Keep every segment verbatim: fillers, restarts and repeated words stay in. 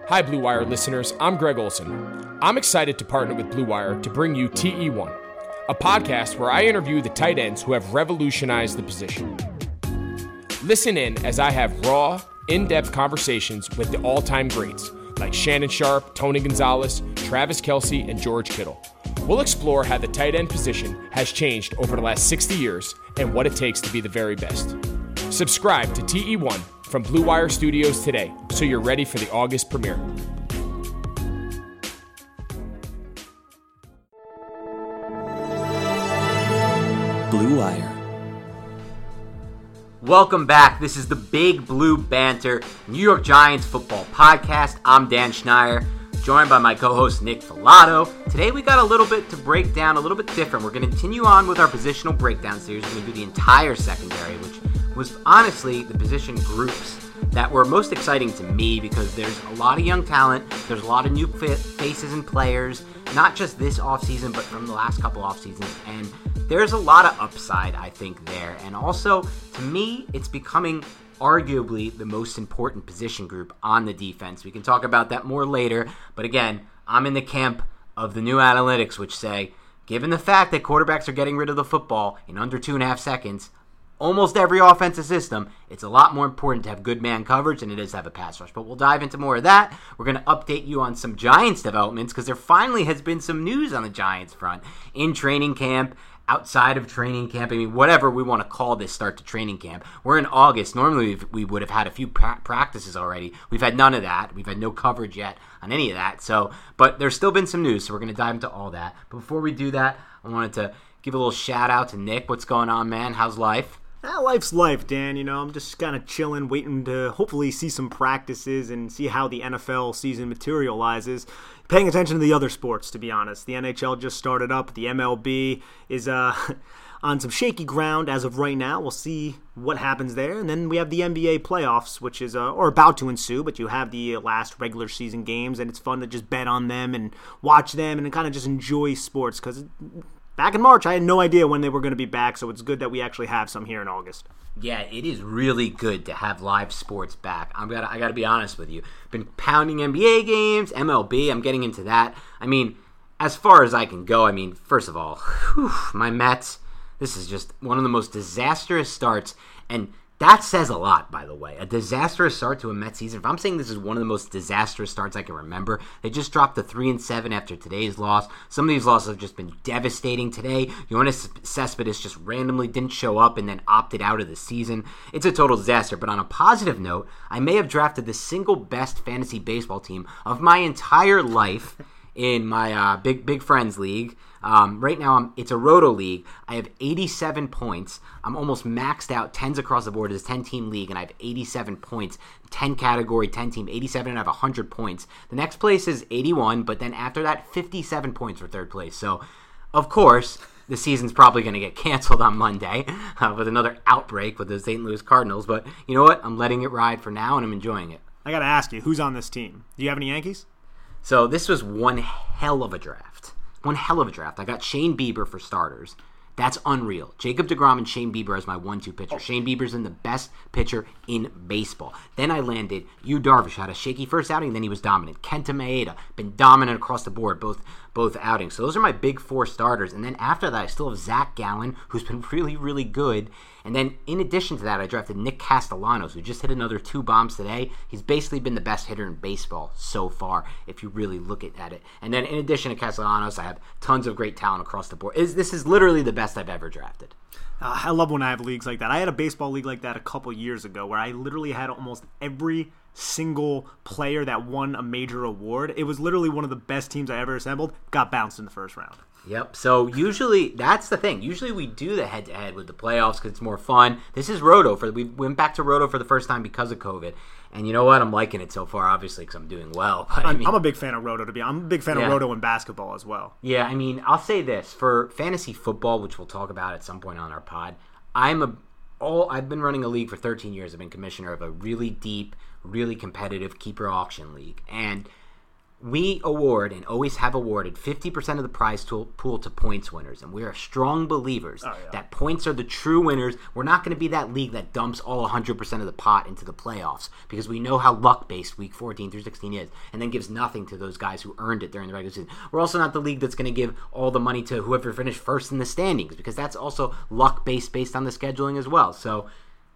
Hi, Blue Wire listeners. I'm Greg Olson. I'm excited to partner with Blue Wire to bring you T E one, a podcast where I interview the tight ends who have revolutionized the position. Listen in as I have raw, in-depth conversations with the all-time greats like Shannon Sharpe, Tony Gonzalez, Travis Kelce, and George Kittle. We'll explore how the tight end position has changed over the last sixty years and what it takes to be the very best. Subscribe to T E one from Blue Wire Studios today so you're ready for the August premiere. Blue Wire. Welcome back. This is the Big Blue Banter New York Giants football podcast. I'm Dan Schneier, joined by my co-host Nick Filato. Today we got a little bit to break down, a little bit different. We're going to continue on with our positional breakdown series. We're going to do the entire secondary, which was honestly the position groups that were most exciting to me because there's a lot of young talent, there's a lot of new faces and players, not just this offseason, but from the last couple off seasons, and there's a lot of upside, I think, there. And also, to me, it's becoming arguably the most important position group on the defense. We can talk about that more later, but again, I'm in the camp of the new analytics, which say, given the fact that quarterbacks are getting rid of the football in under two and a half seconds, almost every offensive system, it's a lot more important to have good man coverage than it is to have a pass rush. But we'll dive into more of that. We're going to update you on some Giants developments because there finally has been some news on the Giants front in training camp, outside of training camp. I mean, whatever we want to call this start to training camp. We're in August. Normally we've, we would have had a few pra- practices already. We've had none of that. We've had no coverage yet on any of that. So, but there's still been some news, so we're going to dive into all that. But before we do that, I wanted to give a little shout out to Nick. What's going on, man? How's life? Ah, life's life, Dan. You know, I'm just kind of chilling, waiting to hopefully see some practices and see how the N F L season materializes. Paying attention to the other sports, to be honest. The N H L just started up. The M L B is uh, on some shaky ground as of right now. We'll see what happens there. And then we have the N B A playoffs, which is uh, or about to ensue, but you have the last regular season games, and it's fun to just bet on them and watch them and kind of just enjoy sports because back in March, I had no idea when they were going to be back, so it's good that we actually have some here in August. Yeah, it is really good to have live sports back. I'm gotta, I got to be honest with you. Been pounding N B A games, M L B, I'm getting into that. I mean, as far as I can go, I mean, first of all, whew, my Mets, this is just one of the most disastrous starts, and that says a lot, by the way. A disastrous start to a Mets season. If I'm saying this is one of the most disastrous starts I can remember, they just dropped to three and seven after today's loss. Some of these losses have just been devastating today. Yoenis Cespedes just randomly didn't show up and then opted out of the season. It's a total disaster. But on a positive note, I may have drafted the single best fantasy baseball team of my entire life in my uh, big big friends league. Um, right now, I'm, it's a roto league. I have eighty-seven points. I'm almost maxed out, tens across the board. It's a ten-team league, and I have eighty-seven points. ten category, ten-team, eighty-seven, and I have one hundred points. The next place is eighty-one, but then after that, fifty-seven points for third place. So, of course, the season's probably going to get canceled on Monday uh, with another outbreak with the Saint Louis Cardinals. But you know what? I'm letting it ride for now, and I'm enjoying it. I got to ask you, who's on this team? Do you have any Yankees? So this was one hell of a draft. One hell of a draft. I got Shane Bieber for starters. That's unreal. Jacob deGrom and Shane Bieber as my one two pitcher. Shane Bieber's in the best pitcher in baseball. Then I landed Yu Darvish. Had a shaky first outing, then he was dominant. Kenta Maeda, been dominant across the board, both both outings. So those are my big four starters. And then after that, I still have Zach Gallen, who's been really, really good. And then in addition to that, I drafted Nick Castellanos, who just hit another two bombs today. He's basically been the best hitter in baseball so far, if you really look at it. And then in addition to Castellanos, I have tons of great talent across the board. This is literally the best I've ever drafted. Uh, I love when I have leagues like that. I had a baseball league like that a couple years ago where I literally had almost every single player that won a major award. It was literally one of the best teams I ever assembled. Got bounced in the first round. Yep. So usually, that's the thing. Usually we do the head-to-head with the playoffs because it's more fun. This is Roto. For We went back to Roto for the first time because of COVID. And you know what? I'm liking it so far, obviously, because I'm doing well. But I I'm, mean, I'm a big fan of Roto, to be honest. I'm a big fan yeah. of Roto in basketball as well. Yeah, I mean, I'll say this. For fantasy football, which we'll talk about at some point on our pod, I'm a all I've been running a league for thirteen years. I've been commissioner of a really deep, really competitive keeper auction league. And we award and always have awarded fifty percent of the prize tool, pool to points winners, and we are strong believers oh, yeah. that points are the true winners. We're not going to be that league that dumps all one hundred percent of the pot into the playoffs, because we know how luck-based week fourteen through sixteen is, and then gives nothing to those guys who earned it during the regular season. We're also not the league that's going to give all the money to whoever finished first in the standings, because that's also luck-based based on the scheduling as well. So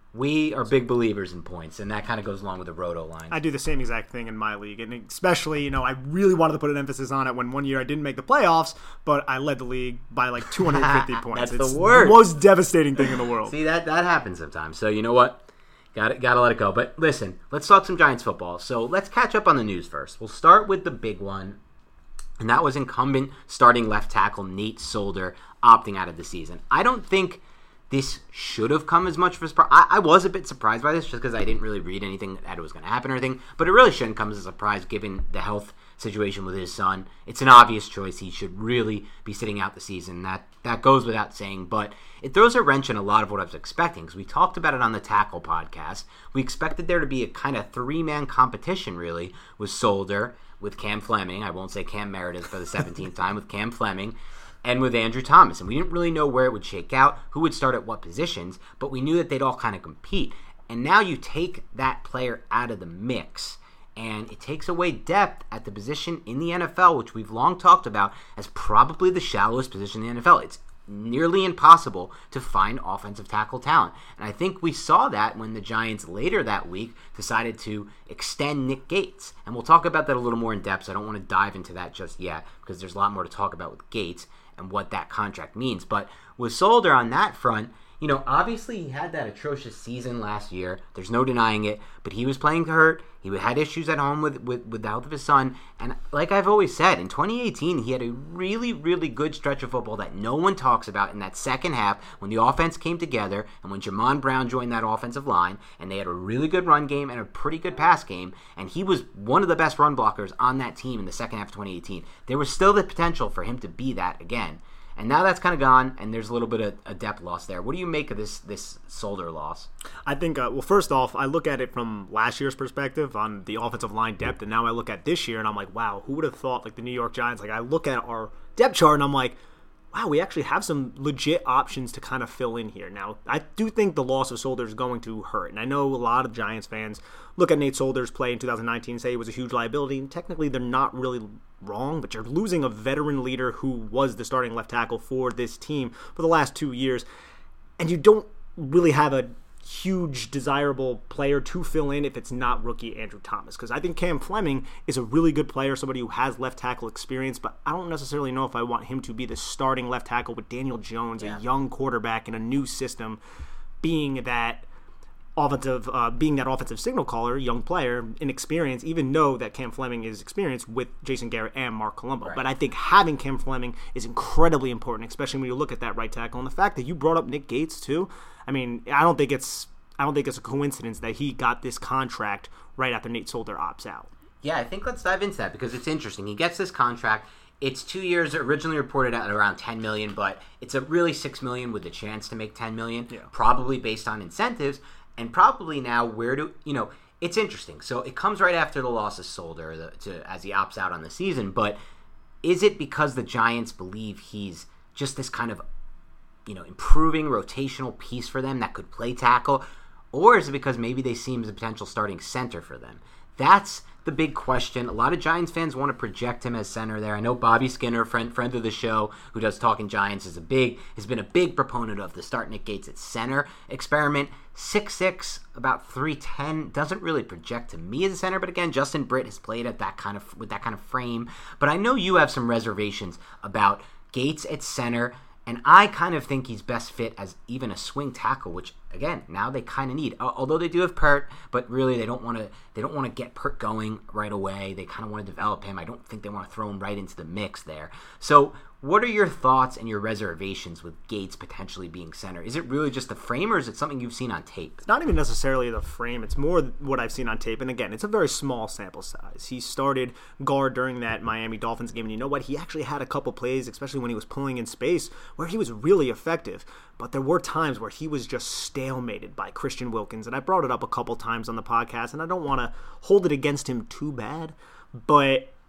we are big believers in points, and that kind of goes along with the roto line. I do the same exact thing in my league, and especially, you know, I really wanted to put an emphasis on it when one year I didn't make the playoffs, but I led the league by like two hundred fifty points. That's it's the worst. the most devastating thing in the world. See, that that happens sometimes. So you know what? Got it. Got to let it go. But listen, let's talk some Giants football. So let's catch up on the news first. We'll start with the big one, and that was incumbent starting left tackle Nate Solder opting out of the season. I don't think this should have come as much of a surprise. I, I was a bit surprised by this just because I didn't really read anything that it was going to happen or anything, but it really shouldn't come as a surprise given the health situation with his son. It's an obvious choice. He should really be sitting out the season. That that goes without saying, but it throws a wrench in a lot of what I was expecting, because we talked about it on the Tackle podcast. We expected there to be a kind of three-man competition, really, with Solder, with Cam Fleming. I won't say Cam Meredith for the seventeenth time, with Cam Fleming, and with Andrew Thomas. And we didn't really know where it would shake out, who would start at what positions, but we knew that they'd all kind of compete. And now you take that player out of the mix, and it takes away depth at the position in the N F L, which we've long talked about as probably the shallowest position in the N F L. It's nearly impossible to find offensive tackle talent. And I think we saw that when the Giants later that week decided to extend Nick Gates. And we'll talk about that a little more in depth, so I don't want to dive into that just yet, because there's a lot more to talk about with Gates and what that contract means. But with Solder on that front, you know, obviously he had that atrocious season last year. There's no denying it. But he was playing hurt. He had issues at home with, with, with the health of his son. And like I've always said, in twenty eighteen, he had a really, really good stretch of football that no one talks about in that second half when the offense came together and when Jamon Brown joined that offensive line, and they had a really good run game and a pretty good pass game. And he was one of the best run blockers on that team in the second half of twenty eighteen. There was still the potential for him to be that again. And now that's kind of gone, and there's a little bit of a depth loss there. What do you make of this this Solder loss? I think, uh, well, first off, I look at it from last year's perspective on the offensive line depth, and now I look at this year, and I'm like, wow, who would have thought, like, the New York Giants, like, I look at our depth chart, and I'm like, wow, we actually have some legit options to kind of fill in here. Now, I do think the loss of Solder is going to hurt, and I know a lot of Giants fans look at Nate Solder's play in two thousand nineteen and say it was a huge liability, and technically they're not really wrong, but you're losing a veteran leader who was the starting left tackle for this team for the last two years, and you don't really have a huge desirable player to fill in if it's not rookie Andrew Thomas, because I think Cam Fleming is a really good player, somebody who has left tackle experience, but I don't necessarily know if I want him to be the starting left tackle with Daniel Jones, yeah. a young quarterback in a new system, being that offensive, uh, being that offensive signal caller, young player, inexperienced, even know that Cam Fleming is experienced with Jason Garrett and Mark Colombo. Right. But I think having Cam Fleming is incredibly important, especially when you look at that right tackle. And the fact that you brought up Nick Gates too, I mean, I don't think it's I don't think it's a coincidence that he got this contract right after Nate Solder opts out. Yeah, I think let's dive into that, because it's interesting. He gets this contract. It's two years, originally reported at around ten million dollars, but it's a really six million dollars with a chance to make ten million dollars, yeah. probably based on incentives. And probably now, where do, you know, it's interesting. So it comes right after the loss of Solder the, to, as he opts out on the season. But is it because the Giants believe he's just this kind of, you know, improving rotational piece for them that could play tackle? Or is it because maybe they see him as a potential starting center for them? That's the big question. A lot of Giants fans want to project him as center there. I know Bobby Skinner, friend friend of the show, who does Talking Giants, is a big has been a big proponent of the start Nick Gates at center experiment. six six, about three ten, doesn't really project to me as a center, but again, Justin Britt has played at that kind of with that kind of frame. But I know you have some reservations about Gates at center, and I kind of think he's best fit as even a swing tackle, which again, now they kind of need. Although they do have Pert, but really they don't want to. They don't want to get Pert going right away. They kind of want to develop him. I don't think they want to throw him right into the mix there. So, what are your thoughts and your reservations with Gates potentially being center? Is it really just the frame, or is it something you've seen on tape? It's not even necessarily the frame. It's more what I've seen on tape. And again, it's a very small sample size. He started guard during that Miami Dolphins game, and you know what? He actually had a couple plays, especially when he was pulling in space, where he was really effective. But there were times where he was just stalemated by Christian Wilkins, and I brought it up a couple times on the podcast, and I don't want to hold it against him too bad, but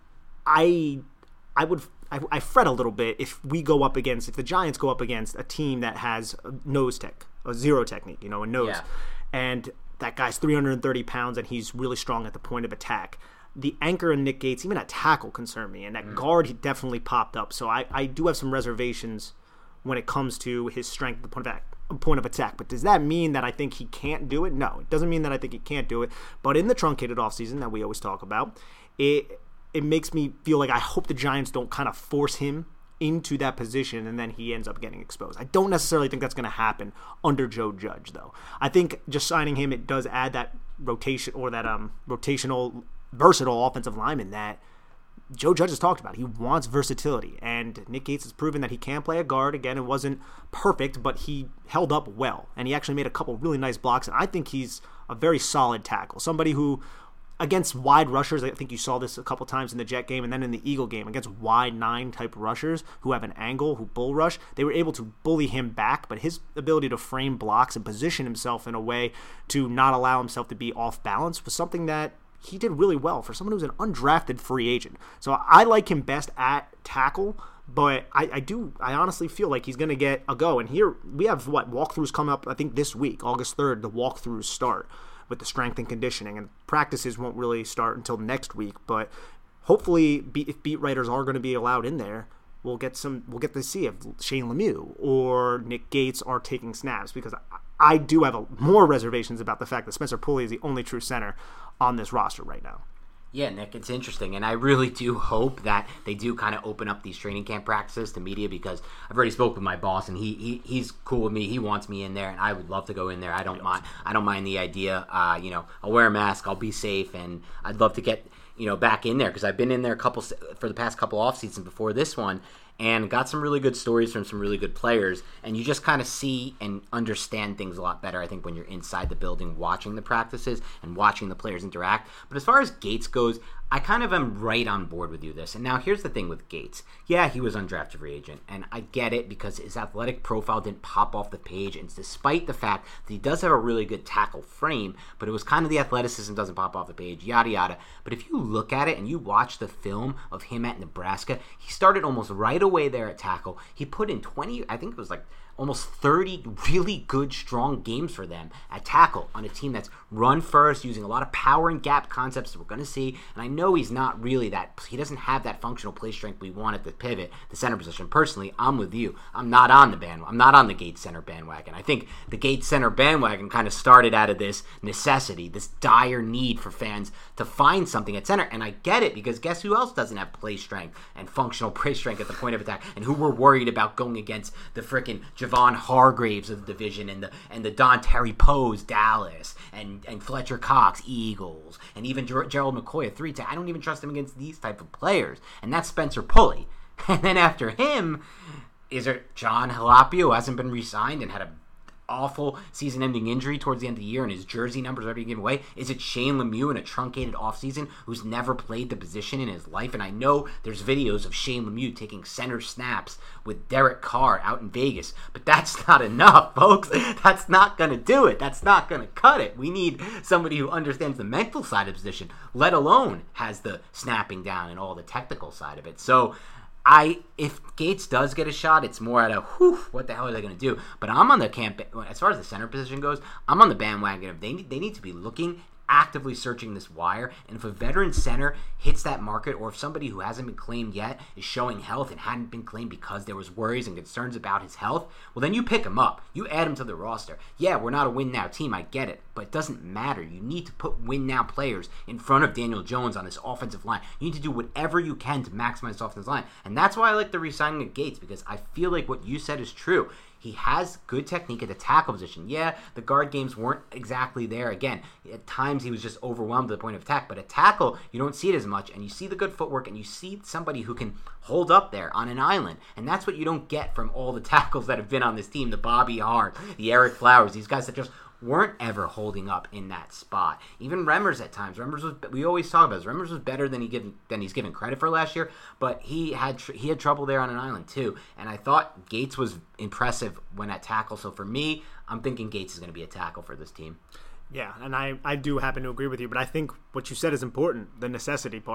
I I would I, I fret a little bit if we go up against if the Giants go up against a team that has a nose tech, a zero technique, you know, a nose, yeah. and that guy's three hundred thirty pounds and he's really strong at the point of attack. The anchor and Nick Gates, even at tackle, concern me, and at mm. guard he definitely popped up. So I, I do have some reservations when it comes to his strength at the point of attack. point of attack. But does that mean that I think he can't do it? No, it doesn't mean that I think he can't do it. But in the truncated offseason that we always talk about, it it makes me feel like I hope the Giants don't kind of force him into that position and then he ends up getting exposed. I don't necessarily think that's going to happen under Joe Judge, though. I think just signing him, it does add that rotation or that um rotational, versatile offensive lineman that Joe Judge has talked about. He wants versatility, and Nick Gates has proven that he can play a guard. Again, it wasn't perfect, but he held up well, and he actually made a couple really nice blocks, and I think he's a very solid tackle. Somebody who, against wide rushers, I think you saw this a couple times in the Jet game and then in the Eagle game, against wide nine-type rushers who have an angle, who bull rush, they were able to bully him back, but his ability to frame blocks and position himself in a way to not allow himself to be off balance was something that he did really well for someone who's an undrafted free agent. So I like him best at tackle, but I, I do, I honestly feel like he's going to get a go. And here we have, what, walkthroughs come up, I think this week, August third, the walkthroughs start with the strength and conditioning. And practices won't really start until next week, but hopefully if beat writers are going to be allowed in there, we'll get some, we'll get to see if Shane Lemieux or Nick Gates are taking snaps, because I, I do have a, more reservations about the fact that Spencer Pulley is the only true center on this roster right now. Yeah, Nick, it's interesting, and I really do hope that they do kind of open up these training camp practices to media, because I've already spoke with my boss, and he, he he's cool with me. He wants me in there, and I would love to go in there. I don't mind. I don't mind the idea. Uh, you know, I'll wear a mask. I'll be safe, and I'd love to get you know back in there, because I've been in there a couple for the past couple off seasons before this one, and got some really good stories from some really good players, and you just kind of see and understand things a lot better, I think, when you're inside the building watching the practices and watching the players interact. But as far as Gates goes, I kind of am right on board with you this. And now here's the thing with Gates. Yeah, he was undrafted free agent, and I get it because his athletic profile didn't pop off the page, and despite the fact that he does have a really good tackle frame, but it was kind of the athleticism doesn't pop off the page, yada yada. But if you look at it and you watch the film of him at Nebraska, he started almost right away there at tackle. He put in twenty, I think it was like almost thirty really good, strong games for them at tackle on a team that's run first, using a lot of power and gap concepts that we're going to see. And I know he's not really that, he doesn't have that functional play strength we want at the pivot, the center position. Personally, I'm with you. I'm not on the bandwagon. I'm not on the Gates center bandwagon. I think the Gates center bandwagon kind of started out of this necessity, this dire need for fans to find something at center. And I get it, because guess who else doesn't have play strength and functional play strength at the point of attack, and who we're worried about going against the frickin' Javon Hargraves of the division, and the and the Don Terry Poes, Dallas, and, and Fletcher Cox, Eagles, and even Ger- Gerald McCoy, a three ten. I don't even trust him against these type of players, and that's Spencer Pulley. And then after him, is it John Halapio, who hasn't been re-signed and had a awful season-ending injury towards the end of the year, and his jersey numbers are already given away? Is it Shane Lemieux in a truncated offseason who's never played the position in his life? And I know there's videos of Shane Lemieux taking center snaps with Derek Carr out in Vegas, but that's not enough, folks. That's not going to do it. That's not going to cut it. We need somebody who understands the mental side of the position, let alone has the snapping down and all the technical side of it. So I, if Gates does get a shot, it's more at a, whew, what the hell are they going to do? But I'm on the camp, as far as the center position goes, I'm on the bandwagon of they need, they need to be looking, actively searching this wire, and if a veteran center hits that market, or if somebody who hasn't been claimed yet is showing health and hadn't been claimed because there was worries and concerns about his health, well, then you pick him up. You add him to the roster. Yeah, we're not a win-now team, I get it, but it doesn't matter. You need to put win-now players in front of Daniel Jones on this offensive line. You need to do whatever you can to maximize the offensive line, and that's why I like the re-signing of Gates, because I feel like what you said is true. He has good technique at the tackle position. Yeah, the guard games weren't exactly there. Again, at times he was just overwhelmed at the point of attack. But at tackle, you don't see it as much. And you see the good footwork, and you see somebody who can hold up there on an island. And that's what you don't get from all the tackles that have been on this team. The Bobby Hart, the Eric Flowers, these guys that just weren't ever holding up in that spot. Even Remmers at times. Remmers was, we always talk about this. Remmers was better than he given than he's given credit for last year, but he had tr- he had trouble there on an island too. And I thought Gates was impressive when at tackle. So for me, I'm thinking Gates is going to be a tackle for this team. Yeah, and I, I do happen to agree with you, but I think what you said is important, the necessity part.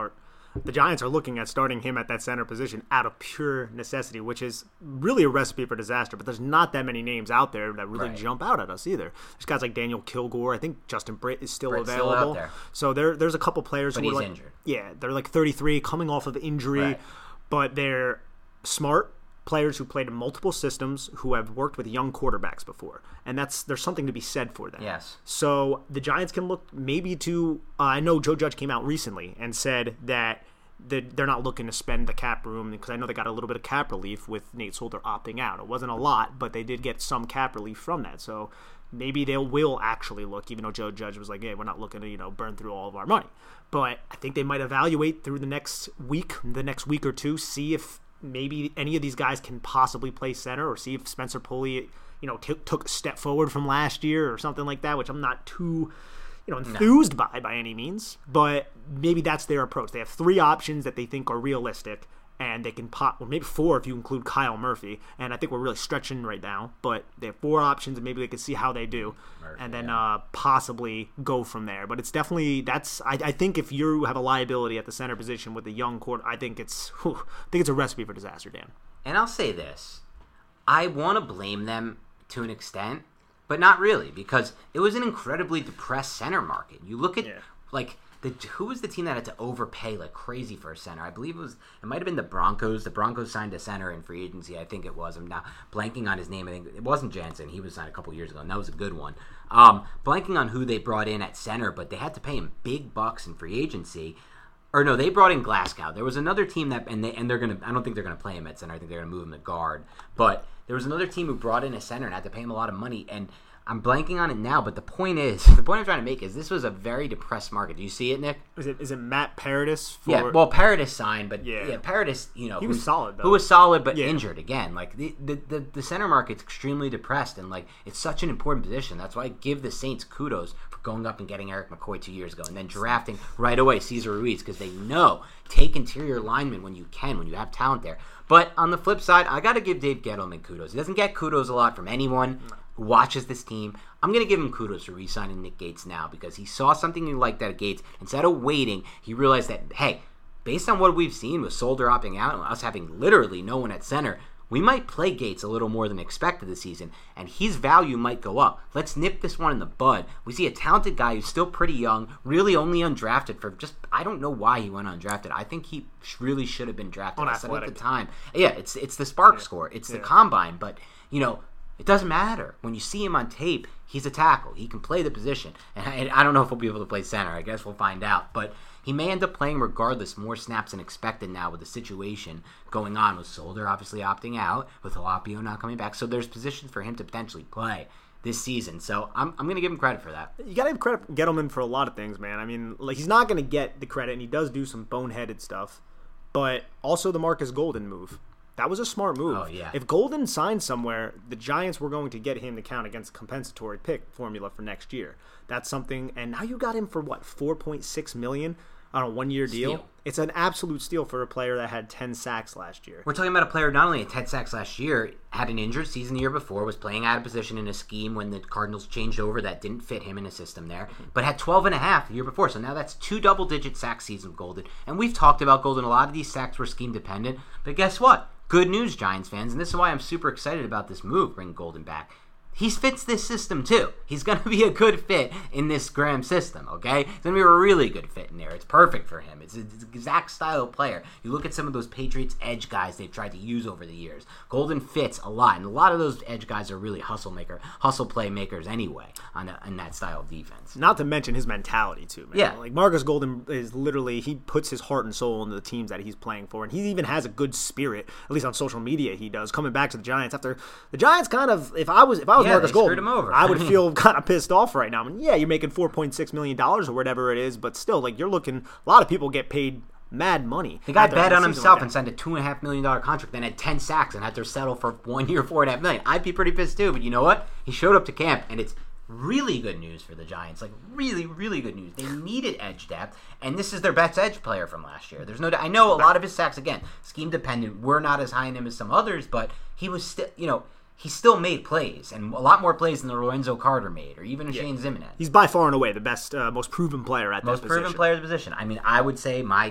the Giants are looking at starting him at that center position out of pure necessity, which is really a recipe for disaster. But there's not that many names out there that really right. jump out at us either. There's guys like Daniel Kilgore. I think Justin Britt is still Britt's available. Still out there. So there, there's a couple players but who he's are like, injured. Yeah, they're like thirty-three, coming off of injury, Right. but they're smart players who played in multiple systems, who have worked with young quarterbacks before, and that's there's something to be said for that. Yes. So the Giants can look maybe to. Uh, I know Joe Judge came out recently and said that the, they're not looking to spend the cap room, because I know they got a little bit of cap relief with Nate Solder opting out. It wasn't a lot, but they did get some cap relief from that. So maybe they will actually look, even though Joe Judge was like, "Hey, we're not looking to you know burn through all of our money." But I think they might evaluate through the next week, the next week or two, see if maybe any of these guys can possibly play center, or see if Spencer Pulley, you know, t- took a step forward from last year or something like that, which I'm not too, you know, enthused no. by by any means. But maybe that's their approach. They have three options that they think are realistic, and they can pop, well, maybe four if you include Kyle Murphy. And I think we're really stretching right now, but they have four options, and maybe they can see how they do, Murphy, and then yeah. uh, possibly go from there. But it's definitely that's. I, I think if you have a liability at the center position with the young court, I think it's. Whew, I think it's a recipe for disaster, Dan. And I'll say this: I want to blame them to an extent, but not really, because it was an incredibly depressed center market. You look at yeah. like. The, who was the team that had to overpay like crazy for a center? I believe it was. It might have been the Broncos. The Broncos signed a center in free agency. I think it was. I'm now blanking on his name. I think it wasn't Jansen. He was signed a couple years ago, and that was a good one. Um, blanking on who they brought in at center, but they had to pay him big bucks in free agency. Or no, they brought in Glasgow. There was another team that, and they and they're gonna. I don't think they're gonna play him at center. I think they're gonna move him to guard. But there was another team who brought in a center and had to pay him a lot of money. And I'm blanking on it now, but the point is, the point I'm trying to make is this was a very depressed market. Do you see it, Nick? Is it is it Matt Paradis? For... Yeah, well, Paradis signed, but yeah, yeah Paradis, you know, he was who, solid though. Who was solid but yeah. injured again. Like the, the the the center market's extremely depressed, and like it's such an important position. That's why I give the Saints kudos for going up and getting Eric McCoy two years ago, and then drafting right away Cesar Ruiz, because they know take interior linemen when you can, when you have talent there. But on the flip side, I got to give Dave Gettleman kudos. He doesn't get kudos a lot from anyone who watches this team. I'm going to give him kudos for re-signing Nick Gates now, because he saw something he liked out of Gates. Instead of waiting, he realized that, hey, based on what we've seen with Solder opting out and us having literally no one at center, we might play Gates a little more than expected this season, and his value might go up. Let's nip this one in the bud. We see a talented guy who's still pretty young, really only undrafted for just, I don't know why he went undrafted. I think he really should have been drafted. I said at the time. Yeah, it's it's the spark yeah. score. It's yeah. the combine, but, you know, it doesn't matter. When you see him on tape, he's a tackle. He can play the position. And I, I don't know if we'll be able to play center. I guess we'll find out. But he may end up playing regardless more snaps than expected now with the situation going on, with Solder obviously opting out, with Halapio not coming back. So there's positions for him to potentially play this season. So I'm I'm going to give him credit for that. You got to give credit Gettleman for a lot of things, man. I mean, like he's not going to get the credit, and he does do some boneheaded stuff. But also the Marcus Golden move. That was a smart move. Oh, yeah. If Golden signed somewhere, the Giants were going to get him to count against compensatory pick formula for next year. That's something. And now you got him for what, four point six million dollars on a one-year deal? Steal. It's an absolute steal for a player that had ten sacks last year. We're talking about a player who not only had ten sacks last year, had an injured season the year before, was playing out of position in a scheme when the Cardinals changed over that didn't fit him in a system there, but had twelve and a half the year before. So now that's two double-digit sack seasons of Golden. And we've talked about Golden. A lot of these sacks were scheme-dependent, but guess what? Good news, Giants fans, and this is why I'm super excited about this move, bringing Golden back. He fits this system, too. He's going to be a good fit in this Graham system, okay? He's going to be a really good fit in there. It's perfect for him. It's, it's the exact style of player. You look at some of those Patriots edge guys they've tried to use over the years. Golden fits a lot, and a lot of those edge guys are really hustle maker, hustle playmakers anyway on, a, on that style of defense. Not to mention his mentality, too, man. Yeah. Like, Marcus Golden is literally, he puts his heart and soul into the teams that he's playing for, and he even has a good spirit, at least on social media he does, coming back to the Giants after the Giants kind of, if I was, if I was yeah, Marcus they Golden, screwed him over. I would feel kind of pissed off right now. I mean, yeah, you're making four point six million dollars or whatever it is, but still, like, you're looking, a lot of people get paid mad money. The guy bet on himself like and signed a two and a half million dollar contract, then had ten sacks and had to settle for one year, four and a half million. I'd be pretty pissed too, but you know what? He showed up to camp, and it's really good news for the Giants. Like, really, really good news. They needed edge depth, and this is their best edge player from last year. There's no, I know a lot of his sacks, again, scheme dependent. We're not as high in him as some others, but he was still, you know, he still made plays, and a lot more plays than the Lorenzo Carter made, or even a yeah. Shane Zimenez. He's by far and away the best, uh, most proven player at most that proven position. player at the position. I mean, I would say my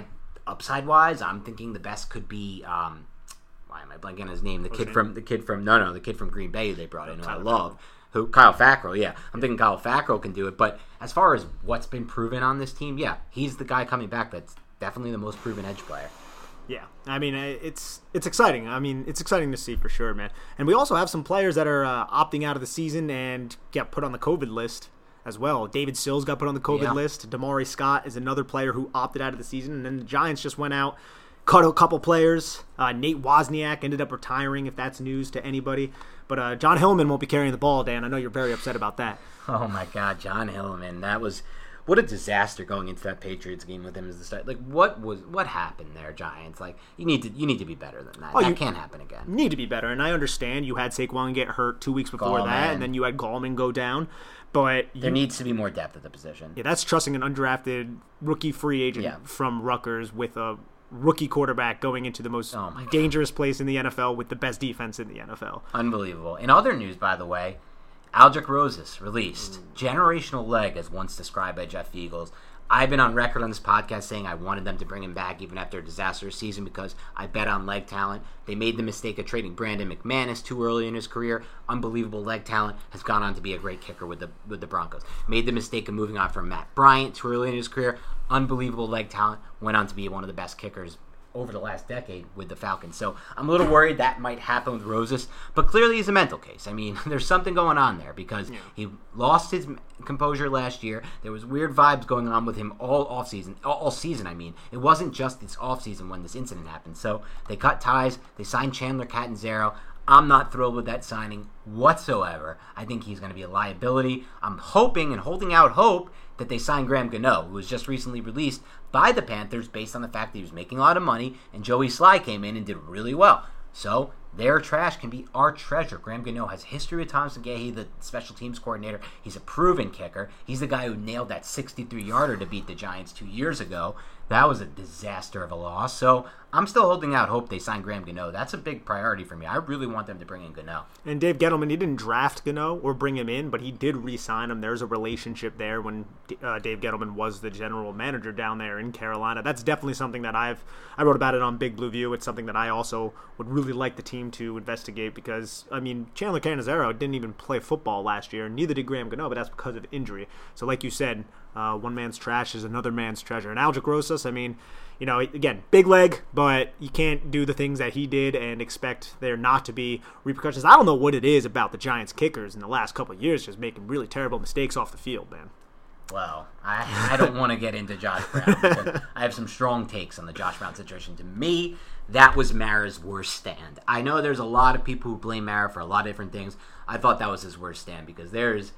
upside-wise, I'm thinking the best could be, um, why am I blanking on his name? The What's kid from, the kid from, no, no, the kid from Green Bay they brought in, who I love. Who, Kyle Fackrell, yeah. I'm thinking Kyle Fackrell can do it. But as far as what's been proven on this team, yeah, he's the guy coming back that's definitely the most proven edge player. Yeah, I mean, it's it's exciting. I mean, it's exciting to see for sure, man. And we also have some players that are uh, opting out of the season and get put on the COVID list as well. David Sills got put on the COVID yeah. list. Damari Scott is another player who opted out of the season. And then the Giants just went out, cut a couple players. Uh, Nate Wozniak ended up retiring, if that's news to anybody. But uh, John Hillman won't be carrying the ball, Dan. I know you're very upset about that. Oh, my God, John Hillman. That was... What a disaster going into that Patriots game with him as the start. Like, what was what happened there, Giants? Like, you need to you need to be better than that. Oh, that can't happen again. You need to be better, and I understand you had Saquon get hurt two weeks before Gallman. that, and then you had Gallman go down. But there you, needs to be more depth at the position. Yeah, that's trusting an undrafted rookie free agent yeah. from Rutgers with a rookie quarterback going into the most oh dangerous place in the N F L with the best defense in the N F L. Unbelievable. In other news, by the way, Aldrick Rosas released. Mm. Generational leg, as once described by Jeff Eagles. I've been on record on this podcast saying I wanted them to bring him back even after a disastrous season because I bet on leg talent. They made the mistake of trading Brandon McManus too early in his career. Unbelievable leg talent. Has gone on to be a great kicker with the with the Broncos. Made the mistake of moving on from Matt Bryant too early in his career. Unbelievable leg talent. Went on to be one of the best kickers over the last decade with the Falcons. So I'm a little worried that might happen with Rosas, but clearly he's a mental case. I mean, there's something going on there because yeah. he lost his composure last year. There was weird vibes going on with him all offseason, all, all season, I mean. It wasn't just this offseason when this incident happened. So they cut ties. They signed Chandler Catanzaro. I'm not thrilled with that signing whatsoever. I think he's going to be a liability. I'm hoping and holding out hope that they signed Graham Gano, who was just recently released by the Panthers based on the fact that he was making a lot of money, and Joey Sly came in and did really well. So their trash can be our treasure. Graham Gano has history with Thomas McGahee, the special teams coordinator. He's a proven kicker. He's the guy who nailed that sixty-three-yarder to beat the Giants two years ago. That was a disaster of a loss. So I'm still holding out hope they sign Graham Gano. That's a big priority for me. I really want them to bring in Gano. And Dave Gettleman, he didn't draft Gano or bring him in, but he did re-sign him. There's a relationship there when uh, Dave Gettleman was the general manager down there in Carolina. That's definitely something that I've I wrote about it on Big Blue View. It's something that I also would really like the team to investigate because, I mean, Chandler Catanzaro didn't even play football last year. Neither did Graham Gano, but that's because of injury. So like you said, uh, one man's trash is another man's treasure. And Aldrick Rosas, I mean, you know, again, big leg, but you can't do the things that he did and expect there not to be repercussions. I don't know what it is about the Giants kickers in the last couple of years just making really terrible mistakes off the field, man. Well, I, I don't want to get into Josh Brown because I have some strong takes on the Josh Brown situation. To me, that was Mara's worst stand. I know there's a lot of people who blame Mara for a lot of different things. I thought that was his worst stand because there's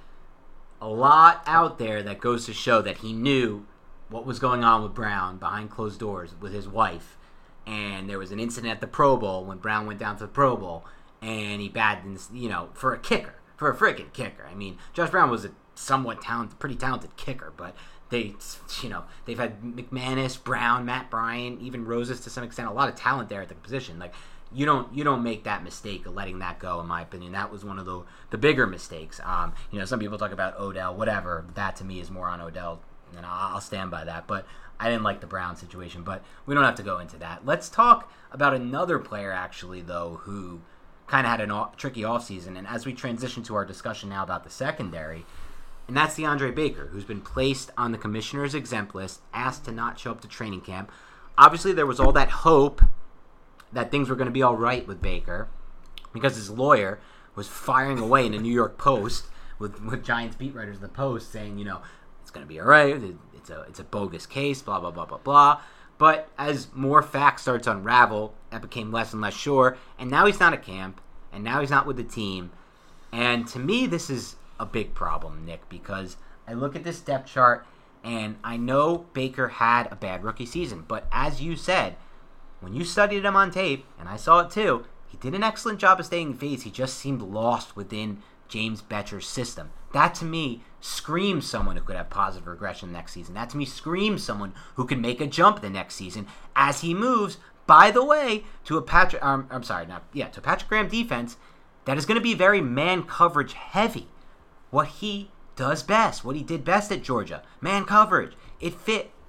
a lot out there that goes to show that he knew what was going on with Brown behind closed doors with his wife. And there was an incident at the Pro Bowl when Brown went down to the Pro Bowl and he batted, you know, for a kicker, for a freaking kicker. I mean, Josh Brown was a somewhat talented, pretty talented kicker, but they, you know, they've had McManus, Brown, Matt Bryant, even Rosas to some extent, a lot of talent there at the position. Like, you don't you don't make that mistake of letting that go, in my opinion. That was one of the the bigger mistakes. Um, you know, some people talk about Odell, whatever. That to me is more on Odell, and I'll stand by that. But I didn't like the Brown situation, but we don't have to go into that. Let's talk about another player, actually, though, who kind of had a off, tricky offseason. And as we transition to our discussion now about the secondary, and that's DeAndre Baker, who's been placed on the commissioner's exempt list, asked to not show up to training camp. Obviously, there was all that hope that things were going to be all right with Baker because his lawyer was firing away in the New York Post with, with Giants beat writers in the Post saying, you know, it's going to be all right. It's a, it's a bogus case, blah, blah, blah, blah, blah. But as more facts started to unravel, that became less and less sure. And now he's not at camp, and now he's not with the team. And to me, this is a big problem, Nick, because I look at this depth chart, and I know Baker had a bad rookie season. But as you said, when you studied him on tape, and I saw it too, he did an excellent job of staying in phase. He just seemed lost within James Bettcher's system. That, to me, screams someone who could have positive regression next season. That, to me, screams someone who could make a jump the next season as he moves, by the way, to a Patrick, um, I'm sorry, not, yeah, to a Patrick Graham defense that is going to be very man coverage heavy. What he does best, what he did best at Georgia, man coverage. It fit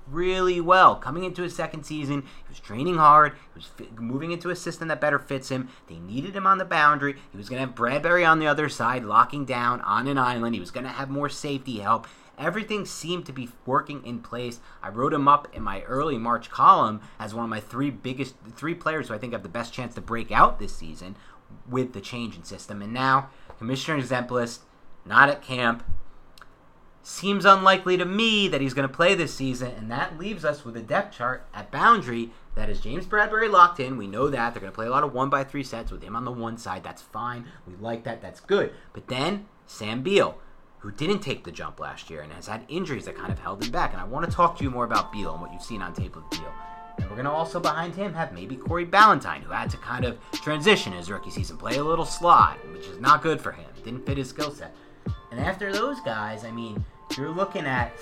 really well. Coming into his second season, he was training hard. He was fi- moving into a system that better fits him. They needed him on the boundary. He was going to have Bradbury on the other side, locking down on an island. He was going to have more safety help. Everything seemed to be working in place. I wrote him up in my early March column as one of my three biggest, three players who I think have the best chance to break out this season with the change in system. And now, Commissioner Zemplist, not at camp. Seems unlikely to me that he's going to play this season, and that leaves us with a depth chart at boundary that is James Bradbury locked in. We know that. They're going to play a lot of one by three sets with him on the one side. That's fine. We like that. That's good. But then Sam Beal, who didn't take the jump last year and has had injuries that kind of held him back. And I want to talk to you more about Beal and what you've seen on tape with Beal. And we're going to also, behind him, have maybe Corey Ballantyne, who had to kind of transition his rookie season, play a little slot, which is not good for him. Didn't fit his skill set. And after those guys, I mean, you're looking at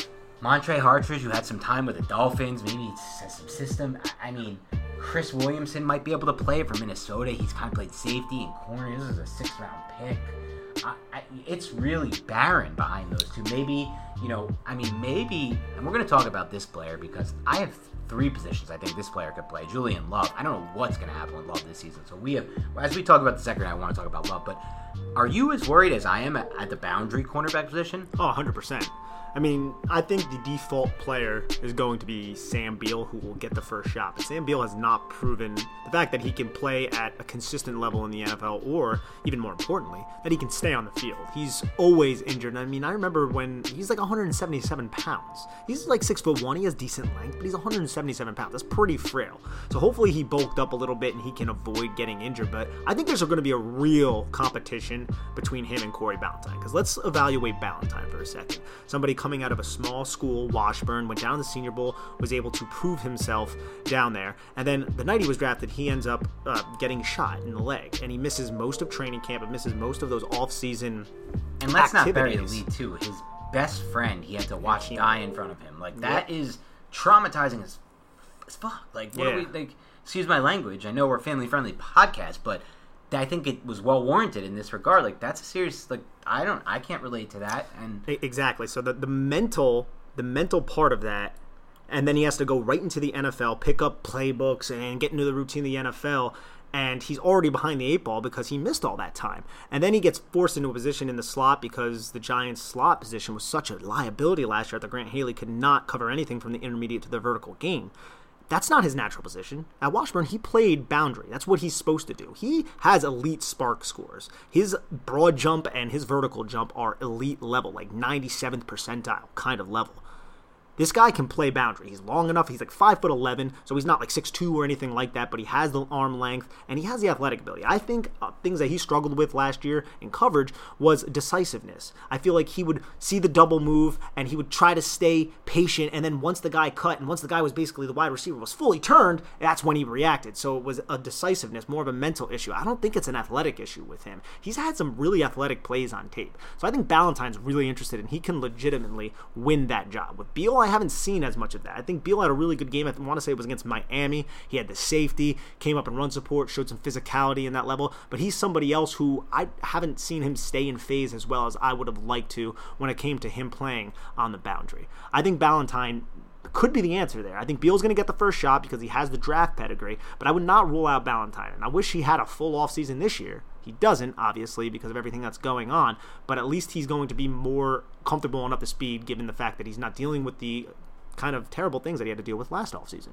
Montre Hartridge, who had some time with the Dolphins, maybe has some system. I mean, Chris Williamson might be able to play for Minnesota. He's kind of played safety and corner. This is a sixth-round pick. I, I, it's really barren behind those two. Maybe, you know, I mean, maybe, and we're going to talk about this player because I have three positions I think this player could play. Julian Love. I don't know what's going to happen with Love this season. So we have, as we talk about the second, I want to talk about Love, but are you as worried as I am at, at the boundary cornerback position? Oh, one hundred percent. I mean, I think the default player is going to be Sam Beal, who will get the first shot. But Sam Beal has not proven the fact that he can play at a consistent level in the N F L, or, even more importantly, that he can stay on the field. He's always injured. I mean, I remember when he's like one hundred seventy-seven pounds. He's like six foot one. He has decent length, but he's one hundred seventy-seven pounds. That's pretty frail. So hopefully he bulked up a little bit and he can avoid getting injured. But I think there's going to be a real competition between him and Corey Ballantyne. Because let's evaluate Ballantyne for a second. Somebody coming out of a small school, Washburn, went down to the Senior Bowl, was able to prove himself down there. And then the night he was drafted, he ends up uh, getting shot in the leg. And he misses most of training camp and misses most of those off-season And let's activities. not bury the lead, too. His best friend, he had to watch die in front of him. Like, that yep. is traumatizing as, as fuck. Like, what yeah. are we, like, excuse my language. I know we're a family-friendly podcast, but I think it was well warranted in this regard. Like, that's a serious, like, I don't, I can't relate to that. And exactly. So the, the mental, the mental part of that, and then he has to go right into the N F L, pick up playbooks and get into the routine of the N F L. And he's already behind the eight ball because he missed all that time. And then he gets forced into a position in the slot because the Giants' slot position was such a liability last year that Grant Haley could not cover anything from the intermediate to the vertical game. That's not his natural position. At Washburn, he played boundary. That's what he's supposed to do. He has elite spark scores. His broad jump and his vertical jump are elite level, like ninety-seventh percentile kind of level. This guy can play boundary. He's long enough. He's like five foot eleven, so he's not like six two or anything like that, but he has the arm length, and he has the athletic ability. I think uh, things that he struggled with last year in coverage was decisiveness. I feel like he would see the double move, and he would try to stay patient, and then once the guy cut, and once the guy was basically the wide receiver was fully turned, that's when he reacted. So it was a decisiveness, more of a mental issue. I don't think it's an athletic issue with him. He's had some really athletic plays on tape. So I think Ballantyne's really interested, and he can legitimately win that job. With Beal, I haven't seen as much of that. I think Beal had a really good game. I want to say it was against Miami. He had the safety, came up and run support, showed some physicality in that level, but he's somebody else who I haven't seen him stay in phase as well as I would have liked to when it came to him playing on the boundary. I think Ballantyne could be the answer there. I think Beal's going to get the first shot because he has the draft pedigree, but I would not rule out Ballantyne. And I wish he had a full offseason this year. He doesn't, obviously, because of everything that's going on, but at least he's going to be more comfortable and up to speed given the fact that he's not dealing with the kind of terrible things that he had to deal with last offseason.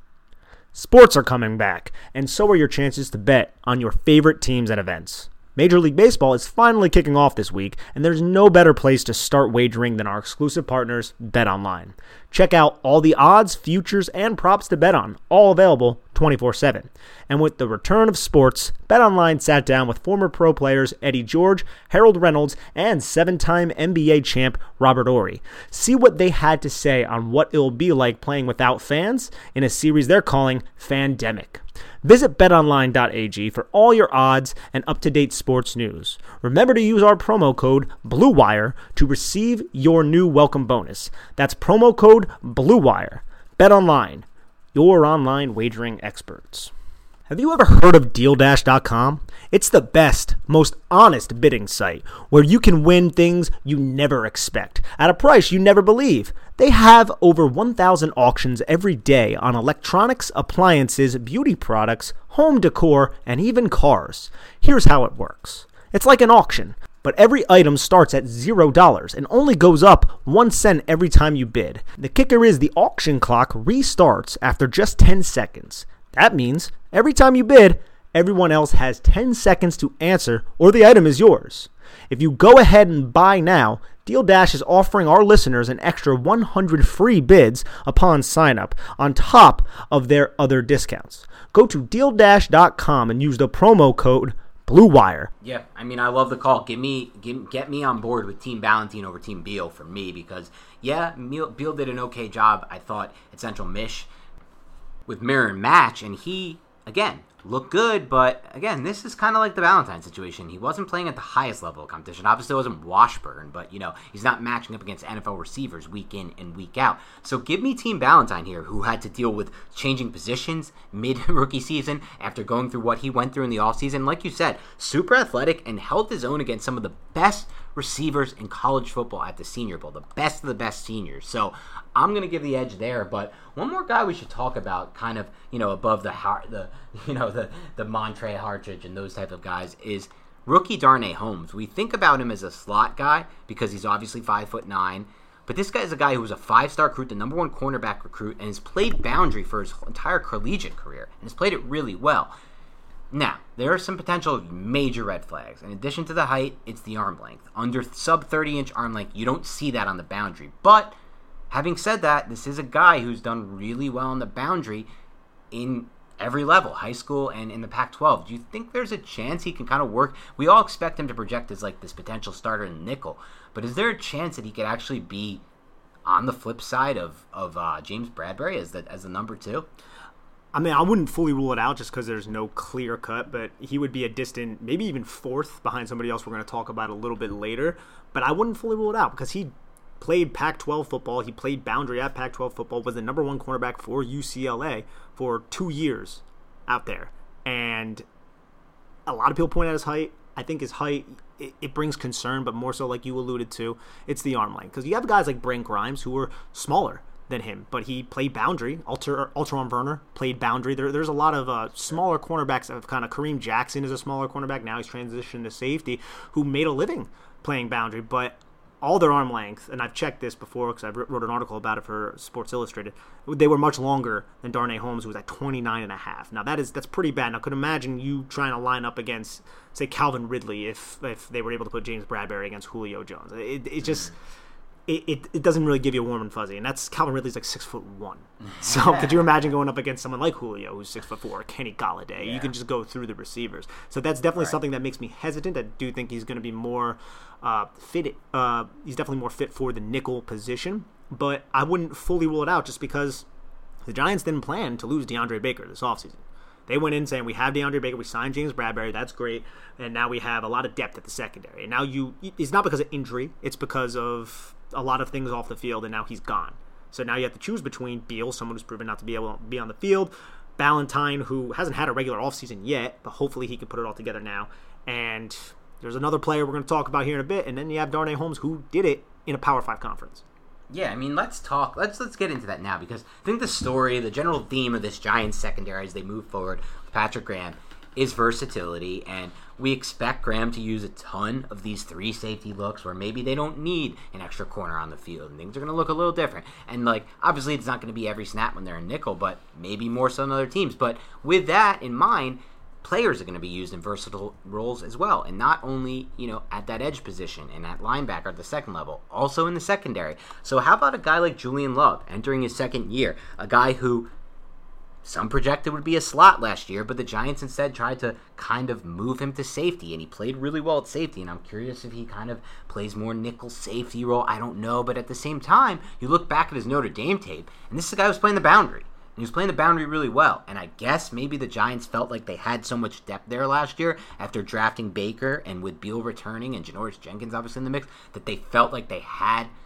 Sports are coming back, and so are your chances to bet on your favorite teams and events. Major League Baseball is finally kicking off this week, and there's no better place to start wagering than our exclusive partners, BetOnline. Check out all the odds, futures, and props to bet on, all available twenty-four seven. And with the return of sports, BetOnline sat down with former pro players Eddie George, Harold Reynolds, and seven-time N B A champ Robert Horry. See what they had to say on what it'll be like playing without fans in a series they're calling Fandemic. Visit bet online dot a g for all your odds and up-to-date sports news. Remember to use our promo code BLUEWIRE to receive your new welcome bonus. That's promo code BLUEWIRE. BetOnline, your online wagering experts. Have you ever heard of Deal Dash dot com? It's the best, most honest bidding site where you can win things you never expect at a price you never believe. They have over one thousand auctions every day on electronics, appliances, beauty products, home decor, and even cars. Here's how it works. It's like an auction, but every item starts at zero dollars and only goes up one cent every time you bid. The kicker is the auction clock restarts after just ten seconds. That means every time you bid, everyone else has ten seconds to answer or the item is yours. If you go ahead and buy now, Deal Dash is offering our listeners an extra one hundred free bids upon sign up on top of their other discounts. Go to Deal Dash dot com and use the promo code BlueWire. Yeah, I mean, I love the call. Give me, give, get me on board with Team Ballantine over Team Beal for me because, yeah, Beal did an okay job, I thought, at Central Mich with mirror and match, and he, again, looked good, but, again, this is kind of like the Valentine situation. He wasn't playing at the highest level of competition. Obviously, it wasn't Washburn, but, you know, he's not matching up against N F L receivers week in and week out. So give me Team Valentine here, who had to deal with changing positions mid-rookie season after going through what he went through in the offseason. Like you said, super athletic and held his own against some of the best receivers in college football at the Senior Bowl, the best of the best seniors. So I'm going to give the edge there, but one more guy we should talk about kind of, you know, above the, the you know, the, the Montre Hartridge and those type of guys is rookie Darnay Holmes. We think about him as a slot guy because he's obviously five foot nine, but this guy is a guy who was a five-star recruit, the number one cornerback recruit, and has played boundary for his entire collegiate career and has played it really well. Now, there are some potential major red flags. In addition to the height, it's the arm length. Under sub thirty inch arm length, you don't see that on the boundary. But having said that, this is a guy who's done really well on the boundary in every level, high school and in the Pac twelve. Do you think there's a chance he can kind of work? We all expect him to project as like this potential starter in nickel, but is there a chance that he could actually be on the flip side of of uh, James Bradbury as the as the number two? I mean, I wouldn't fully rule it out just because there's no clear cut, but he would be a distant, maybe even fourth behind somebody else we're going to talk about a little bit later. But I wouldn't fully rule it out because he played Pac twelve football. He played boundary at Pac twelve football, was the number one cornerback for U C L A for two years out there. And a lot of people point out his height. I think his height, it, it brings concern, but more so like you alluded to, it's the arm length. Because you have guys like Brent Grimes who are smaller than him, but he played boundary. Alter, Alteron Werner played boundary. There, there's a lot of uh, smaller cornerbacks that have kind of, Kareem Jackson is a smaller cornerback. Now he's transitioned to safety, who made a living playing boundary, but all their arm length, and I've checked this before because I wrote an article about it for Sports Illustrated, they were much longer than Darnay Holmes, who was at twenty-nine and a half. Now that is that's pretty bad. Now I could imagine you trying to line up against, say, Calvin Ridley if if they were able to put James Bradbury against Julio Jones. It, it just It, it it doesn't really give you a warm and fuzzy, and that's Calvin Ridley's like six foot one. So could you imagine going up against someone like Julio, who's six foot four, or Kenny Galladay? Yeah. You can just go through the receivers. So that's definitely right. Something that makes me hesitant. I do think he's going to be more uh, fit. Uh, he's definitely more fit for the nickel position, but I wouldn't fully rule it out just because the Giants didn't plan to lose DeAndre Baker this offseason. They went in saying, we have DeAndre Baker, we signed James Bradbury, that's great, and now we have a lot of depth at the secondary. And now you, it's not because of injury, it's because of a lot of things off the field, and now he's gone. So now you have to choose between Beal, someone who's proven not to be able to be on the field, Ballantine, who hasn't had a regular offseason yet, but hopefully he can put it all together now, and there's another player we're going to talk about here in a bit, and then you have Darnay Holmes, who did it in a Power five conference. Yeah, I mean, let's talk. Let's let's get into that now because I think the story, the general theme of this Giants secondary as they move forward with Patrick Graham is versatility, and we expect Graham to use a ton of these three safety looks where maybe they don't need an extra corner on the field, and things are going to look a little different. And, like, obviously it's not going to be every snap when they're in nickel, but maybe more so than other teams. But with that in mind, players are going to be used in versatile roles as well, and not only, you know, at that edge position and at linebacker at the second level, also in the secondary. So how about a guy like Julian Love entering his second year, a guy who some projected would be a slot last year, but the Giants instead tried to kind of move him to safety, and he played really well at safety, and I'm curious if he kind of plays more nickel safety role. I don't know, but at the same time, you look back at his Notre Dame tape, and this is a guy who was playing the boundary. He was playing the boundary really well, and I guess maybe the Giants felt like they had so much depth there last year after drafting Baker and with Beal returning and Janoris Jenkins obviously in the mix, that they felt like they had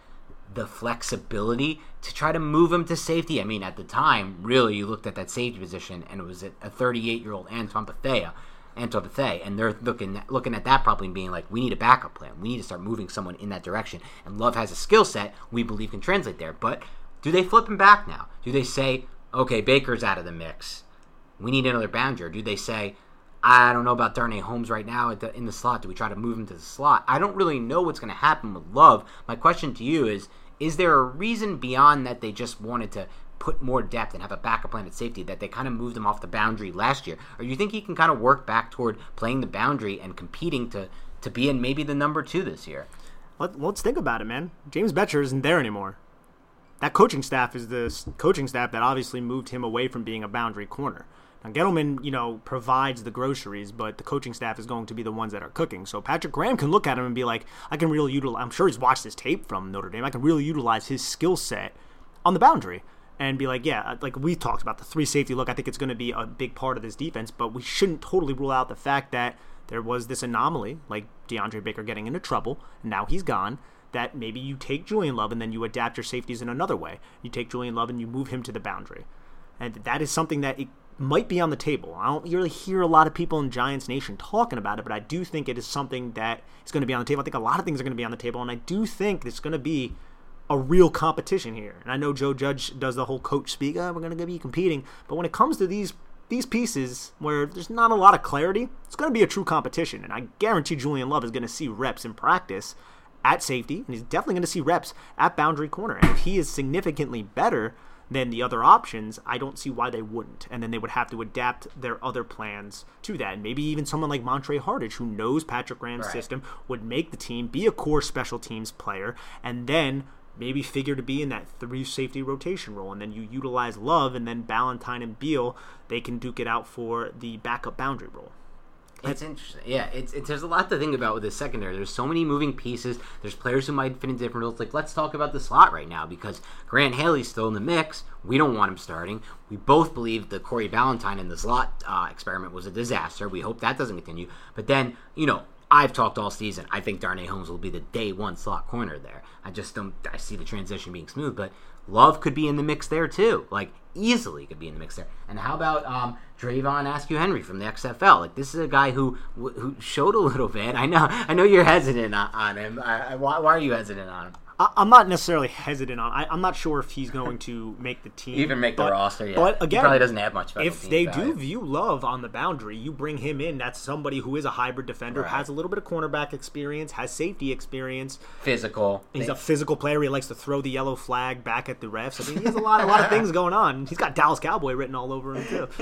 the flexibility to try to move him to safety. I mean, at the time, really, you looked at that safety position, and it was a thirty-eight-year-old Antoine Bethea, Antoine Bethea, and they're looking looking at that probably being like, we need a backup plan. We need to start moving someone in that direction. And Love has a skill set we believe can translate there. But do they flip him back now? Do they say, okay, Baker's out of the mix, we need another boundary? Or do they say, I don't know about Darnay Holmes right now at the, in the slot. Do we try to move him to the slot? I don't really know what's going to happen with Love. My question to you is, is there a reason beyond that they just wanted to put more depth and have a backup plan at safety that they kind of moved him off the boundary last year? Or you think he can kind of work back toward playing the boundary and competing to, to be in maybe the number two this year? Let, let's think about it, man. James Bettcher isn't there anymore. That coaching staff is the coaching staff that obviously moved him away from being a boundary corner. Now, Gettleman, you know, provides the groceries, but the coaching staff is going to be the ones that are cooking. So Patrick Graham can look at him and be like, I can really utilize, I'm sure he's watched this tape from Notre Dame, I can really utilize his skill set on the boundary. And be like, yeah, like we talked about the three safety look, I think it's going to be a big part of this defense, but we shouldn't totally rule out the fact that there was this anomaly, like DeAndre Baker getting into trouble, and now he's gone, that maybe you take Julian Love and then you adapt your safeties in another way. You take Julian Love and you move him to the boundary. And that is something that it might be on the table. I don't really hear a lot of people in Giants Nation talking about it, but I do think it is something that is going to be on the table. I think a lot of things are going to be on the table, and I do think it's going to be a real competition here. And I know Joe Judge does the whole coach speak, oh, we're going to be competing, but when it comes to these these pieces where there's not a lot of clarity, it's going to be a true competition. And I guarantee Julian Love is going to see reps in practice at safety, and he's definitely going to see reps at boundary corner. And if he is significantly better than the other options, I don't see why they wouldn't. And then they would have to adapt their other plans to that. And maybe even someone like Montre Hardage, who knows Patrick Graham's right. system, would make the team, be a core special teams player, and then maybe figure to be in that three safety rotation role. And then you utilize Love, and then Ballantyne and Beal, they can duke it out for the backup boundary role. It's interesting. Yeah, it's, it's there's a lot to think about with this secondary. There's so many moving pieces. There's players who might fit in different roles. Like, let's talk about the slot right now, because Grant Haley's still in the mix. We don't want him starting. We both believe the Corey Ballantyne in the slot uh, experiment was a disaster. We hope that doesn't continue. But then, you know, I've talked all season. I think Darnay Holmes will be the day one slot corner there. I just don't I see the transition being smooth, but Love could be in the mix there too. Like, easily could be in the mix there. And how about um, Drayvon Askew Henry from the X F L? Like, this is a guy who who showed a little bit. I know I know you're hesitant on, on him. I, I, why, why are you hesitant on him? I, I'm not necessarily hesitant on. I, I'm not sure if he's going to make the team. Even make but, the roster, yeah. But again, he probably doesn't have much special if team they value. do view Love on the boundary, you bring him in. That's somebody who is a hybrid defender, Right. has a little bit of cornerback experience, has safety experience. Physical. He's a physical player. He likes to throw the yellow flag back at the refs. I mean, he has a lot, a lot of things going on. He's got Dallas Cowboy written all over him too.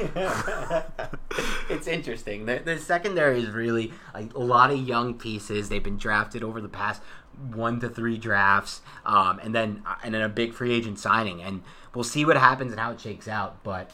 It's interesting. The, the secondary is really a, a lot of young pieces. They've been drafted over the past one to three drafts, um, and then and then a big free agent signing, and we'll see what happens and how it shakes out. But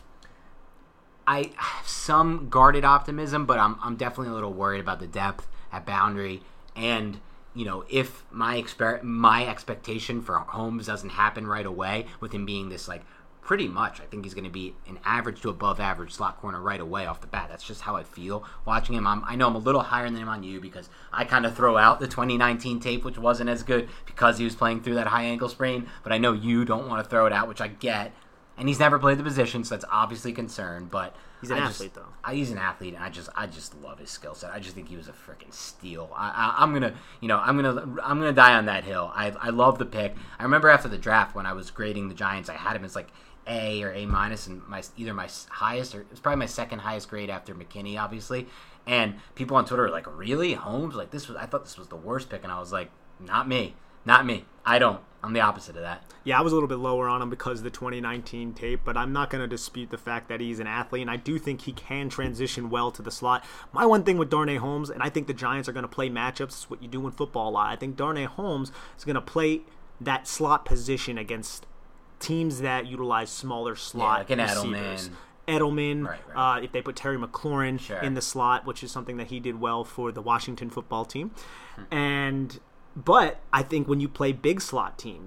I have some guarded optimism, but I'm I'm definitely a little worried about the depth at boundary. And you know, if my exper- my expectation for Holmes doesn't happen right away, with him being this like pretty much, I think he's going to be an average to above average slot corner right away off the bat. That's just how I feel watching him. I'm, I know I'm a little higher than him on you because I kind of throw out the twenty nineteen tape, which wasn't as good because he was playing through that high ankle sprain. But I know you don't want to throw it out, which I get. And he's never played the position, so that's obviously a concern. But he's an I athlete, just, though. I, he's an athlete, and I just, I just love his skill set. I just think he was a freaking steal. I, I, I'm gonna, you know, I'm gonna, I'm gonna die on that hill. I, I love the pick. I remember after the draft when I was grading the Giants, I had him as like A or A minus, and my either my highest or it was probably my second highest grade after McKinney, obviously. And people on Twitter were like, "Really, Holmes? Like this was? I thought this was the worst pick." And I was like, "Not me, not me. I don't. I'm the opposite of that." Yeah, I was a little bit lower on him because of the twenty nineteen tape, but I'm not going to dispute the fact that he's an athlete, and I do think he can transition well to the slot. My one thing with Darnay Holmes, and I think the Giants are going to play matchups. It's what you do in football a lot. I think Darnay Holmes is going to play that slot position against teams that utilize smaller slot yeah, like an receivers. Edelman. Edelman, Right, right. Uh, if they put Terry McLaurin Sure. in the slot, which is something that he did well for the Washington football team. And but I think when you play big slot teams,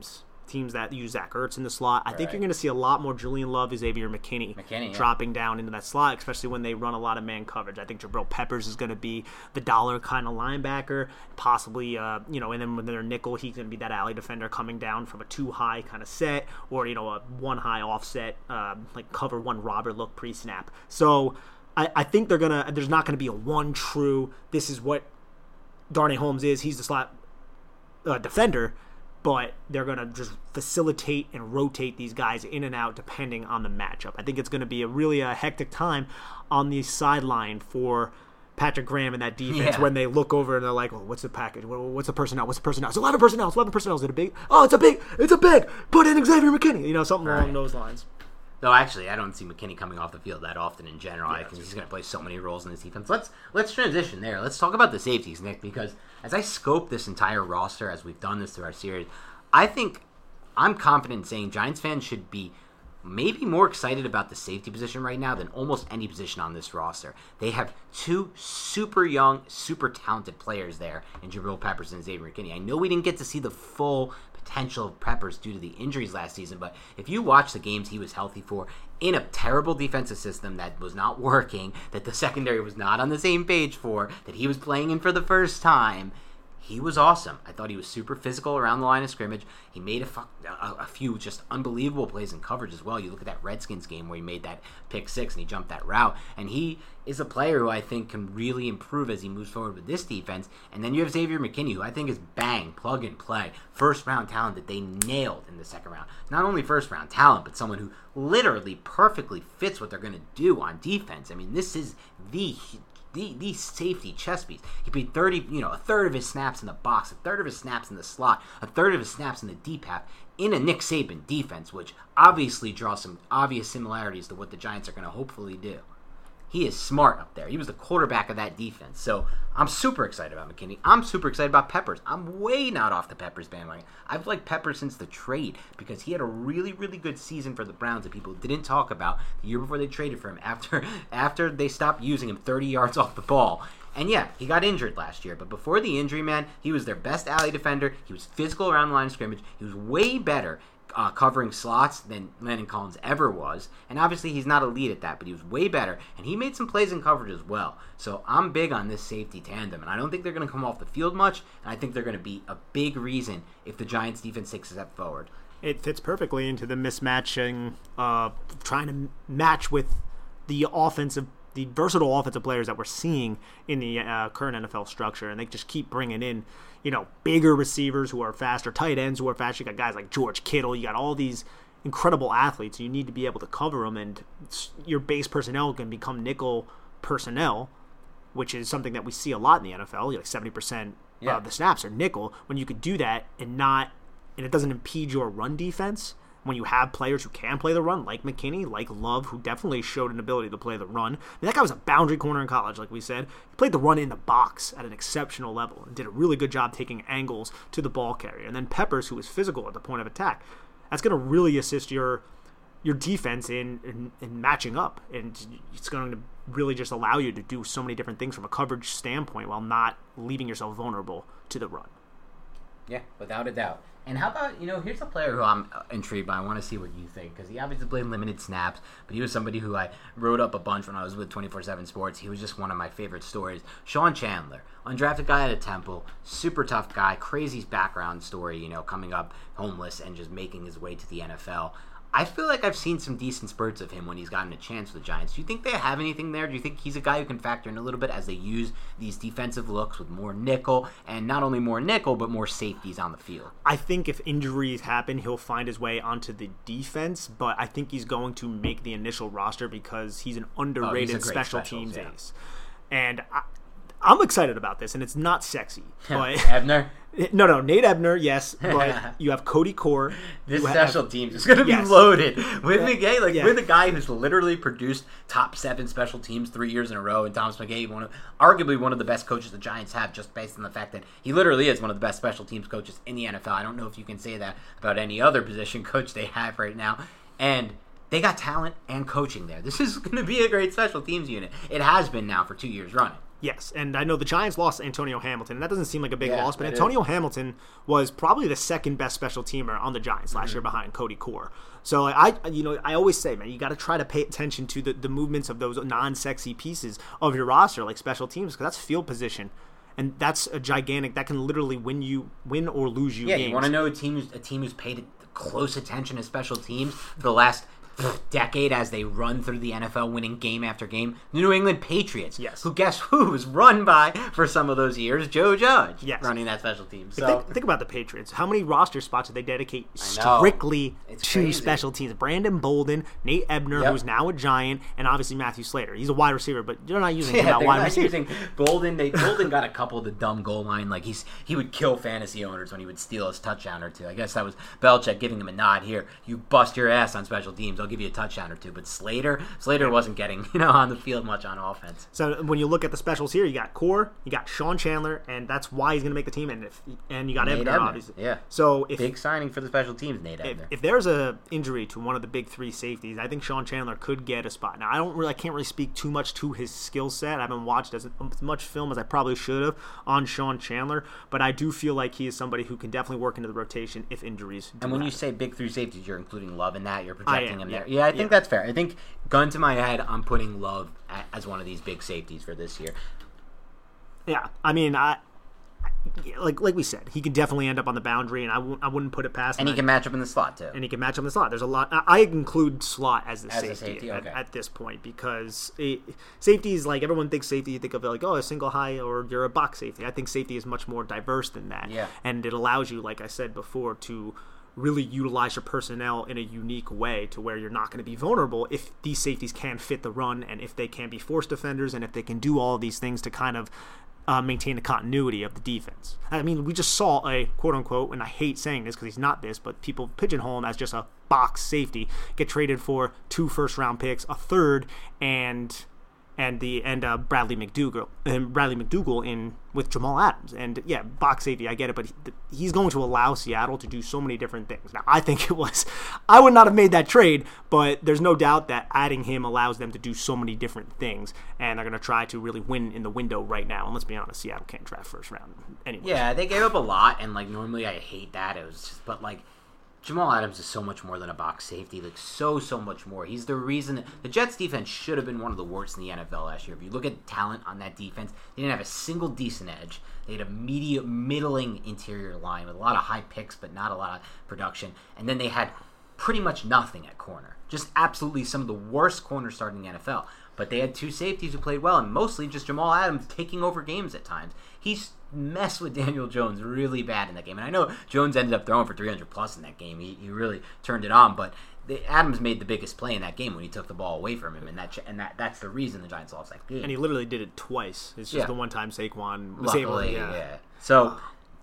teams that use Zach Ertz in the slot. I right. think you're going to see a lot more Julian Love, Xavier McKinney, McKinney dropping yeah. down into that slot, especially when they run a lot of man coverage. I think Jabril Peppers is going to be the dollar kind of linebacker, possibly, uh, you know, and then when they're nickel, he's going to be that alley defender coming down from a two high kind of set, or, you know, a one high offset, uh, like cover one robber look pre-snap. So I, I think they're going to, there's not going to be a one true, this is what Darnay Holmes is, he's the slot uh, defender, but they're going to just facilitate and rotate these guys in and out depending on the matchup. I think it's going to be a really a hectic time on the sideline for Patrick Graham and that defense yeah. when they look over and they're like, well, what's the package? What's the personnel? What's the personnel? It's eleven personnel. It's eleven personnel. Is it a big? Oh, it's a big. It's a big. Put in Xavier McKinney. You know, something right. along those lines. Though actually, I don't see McKinney coming off the field that often in general. Yeah, I think he's going to play so many roles in this defense. Let's let's transition there. Let's talk about the safeties, Nick, because as I scope this entire roster, as we've done this through our series, I think I'm confident in saying Giants fans should be maybe more excited about the safety position right now than almost any position on this roster. They have two super young, super talented players there in Jabril Peppers and Xavier McKinney. I know we didn't get to see the full potential of Peppers due to the injuries last season, but if you watch the games he was healthy for in a terrible defensive system that was not working, that the secondary was not on the same page for, that he was playing in for the first time, he was awesome. I thought he was super physical around the line of scrimmage. He made a, fu- a, a few just unbelievable plays in coverage as well. You look at that Redskins game where he made that pick six and he jumped that route. And he is a player who I think can really improve as he moves forward with this defense. And then you have Xavier McKinney, who I think is bang, plug and play, first round talent that they nailed in the second round. Not only first round talent, but someone who literally perfectly fits what they're going to do on defense. I mean, this is the The, the safety chess piece. He played thirty, you know, a third of his snaps in the box, a third of his snaps in the slot, a third of his snaps in the deep half in a Nick Saban defense, which obviously draws some obvious similarities to what the Giants are going to hopefully do. He is smart up there. He was the quarterback of that defense. So I'm super excited about McKinney. I'm super excited about Peppers. I'm way not off the Peppers bandwagon. I've liked Peppers since the trade because he had a really, really good season for the Browns that people didn't talk about the year before they traded for him after after they stopped using him thirty yards off the ball. And yeah, he got injured last year, but before the injury, man, he was their best alley defender. He was physical around the line of scrimmage. He was way better Uh, covering slots than Landon Collins ever was. And obviously he's not elite at that, but he was way better. And he made some plays in coverage as well. So I'm big on this safety tandem. And I don't think they're going to come off the field much. And I think they're going to be a big reason if the Giants defense takes a step forward. It fits perfectly into the mismatching, uh, trying to match with the offensive the versatile offensive players that we're seeing in the uh, current N F L structure, and they just keep bringing in, you know, bigger receivers who are faster, tight ends who are fast. You got guys like George Kittle. You got all these incredible athletes. You need to be able to cover them, and your base personnel can become nickel personnel, which is something that we see a lot in the N F L. Like seventy percent yeah. of the snaps are nickel. When you could do that and not, and it doesn't impede your run defense. When you have players who can play the run, like McKinney, like Love, who definitely showed an ability to play the run. I mean, that guy was a boundary corner in college, like we said. He played the run in the box at an exceptional level and did a really good job taking angles to the ball carrier. And then Peppers, who was physical at the point of attack. That's going to really assist your your defense in, in, in matching up. And it's going to really just allow you to do so many different things from a coverage standpoint while not leaving yourself vulnerable to the run. Yeah, without a doubt. And how about, you know, here's a player who I'm intrigued by. I want to see what you think, because he obviously played limited snaps, but he was somebody who I wrote up a bunch when I was with twenty-four seven Sports. He was just one of my favorite stories. Sean Chandler, undrafted guy at a Temple, super tough guy, crazy background story, you know, coming up homeless and just making his way to the N F L. I feel like I've seen some decent spurts of him when he's gotten a chance with the Giants. Do you think they have anything there? Do you think he's a guy who can factor in a little bit as they use these defensive looks with more nickel, and not only more nickel, but more safeties on the field? I think if injuries happen, he'll find his way onto the defense, but I think he's going to make the initial roster because he's an underrated oh, he's special specials, teams yeah. ace. And I, I'm excited about this, and it's not sexy. But Ebner? No, no, Nate Ebner, yes, but you have Cody Core. This special have, teams is going to be yes. loaded with yeah. McGay. Like yeah. with a guy who's literally produced top seven special teams three years in a row, and Thomas McGay, one of, arguably one of the best coaches the Giants have, just based on the fact that he literally is one of the best special teams coaches in the N F L. I don't know if you can say that about any other position coach they have right now. And they got talent and coaching there. This is going to be a great special teams unit. It has been now for two years running. Yes, and I know the Giants lost Antonio Hamilton, and that doesn't seem like a big Yeah, loss, but it Antonio Hamilton was probably the second best special teamer on the Giants last Mm-hmm. year behind Cody Core. So I, you know, I always say, man, you got to try to pay attention to the, the movements of those non-sexy pieces of your roster, like special teams, because that's field position, and that's a gigantic that can literally win you, win or lose you Yeah, games. you want to know a team, who's, a team who's paid close attention to special teams for the last decade as they run through the N F L winning game after game? The New England Patriots. Yes. Who, guess who was run by for some of those years? Joe Judge. Yes. Running that special team. So Think, think about the Patriots. How many roster spots did they dedicate know. strictly It's to crazy. special teams? Brandon Bolden, Nate Ebner, Yep. who's now a Giant, and obviously Matthew Slater. He's a wide receiver, but you're not using him yeah, at they're wide not receiver. using Bolden. They, Bolden got a couple of the dumb goal line. Like he's he would kill fantasy owners when he would steal his touchdown or two. I guess that was Belichick giving him a nod here. You bust your ass on special teams, I'll give you a touchdown or two. But Slater, Slater wasn't getting you know on the field much on offense. So when you look at the specials here, you got Core, you got Sean Chandler, and that's why he's going to make the team. And if and you got Nate Ebner, Ebner, obviously. yeah. So if Big signing for the special teams, Nate if, Ebner. if there's a injury to one of the big three safeties, I think Sean Chandler could get a spot. Now I don't really, I can't really speak too much to his skill set. I haven't watched as, as much film as I probably should have on Sean Chandler, but I do feel like he is somebody who can definitely work into the rotation if injuries do And when you happen. say big three safeties, you're including Love in that. You're I projecting am, him yeah. there. Yeah, I think Yeah. that's fair. I think, gun to my head, I'm putting Love a- as one of these big safeties for this year. Yeah, I mean, I like like we said, he could definitely end up on the boundary, and I w- I wouldn't put it past him. And he can match up in the slot, too. and he can match up in the slot. There's a lot. I I include slot as the As a safety, safety, at, okay. at this point because it, safety is like everyone thinks safety. You think of it like oh a single high or you're a box safety. I think safety is much more diverse than that. Yeah. And it allows you, like I said before, to really utilize your personnel in a unique way to where you're not going to be vulnerable if these safeties can fit the run and if they can be force defenders and if they can do all of these things to kind of uh, maintain the continuity of the defense. I mean, we just saw a quote-unquote, and I hate saying this because he's not this, but people pigeonhole him as just a box safety, get traded for two first-round picks, a third, and and the and uh, Bradley McDougal and Bradley McDougal in with Jamal Adams. And yeah, box safety, I get it, but he, he's going to allow Seattle to do so many different things. Now, I think it was I would not have made that trade, but there's no doubt that adding him allows them to do so many different things, and they're going to try to really win in the window right now. And let's be honest, Seattle can't draft first round anyway. Yeah, they gave up a lot, and, like, normally I hate that. It was just, but, like, Jamal Adams is so much more than a box safety. Like, so, so much more. He's the reason the Jets' defense should have been one of the worst in the N F L last year. If you look at talent on that defense, they didn't have a single decent edge. They had a medium, middling interior line with a lot of high picks, but not a lot of production. And then they had pretty much nothing at corner. Just absolutely some of the worst corners starting in the N F L. But they had two safeties who played well, and mostly just Jamal Adams taking over games at times. He's messed with Daniel Jones really bad in that game. And I know Jones ended up throwing for three hundred plus in that game. He, he really turned it on, but the, Adams made the biggest play in that game when he took the ball away from him, and that and that that's the reason the Giants lost that game. And he literally did it twice. It's just Yeah. the one time Saquon was able Luckily, to, yeah. yeah. So,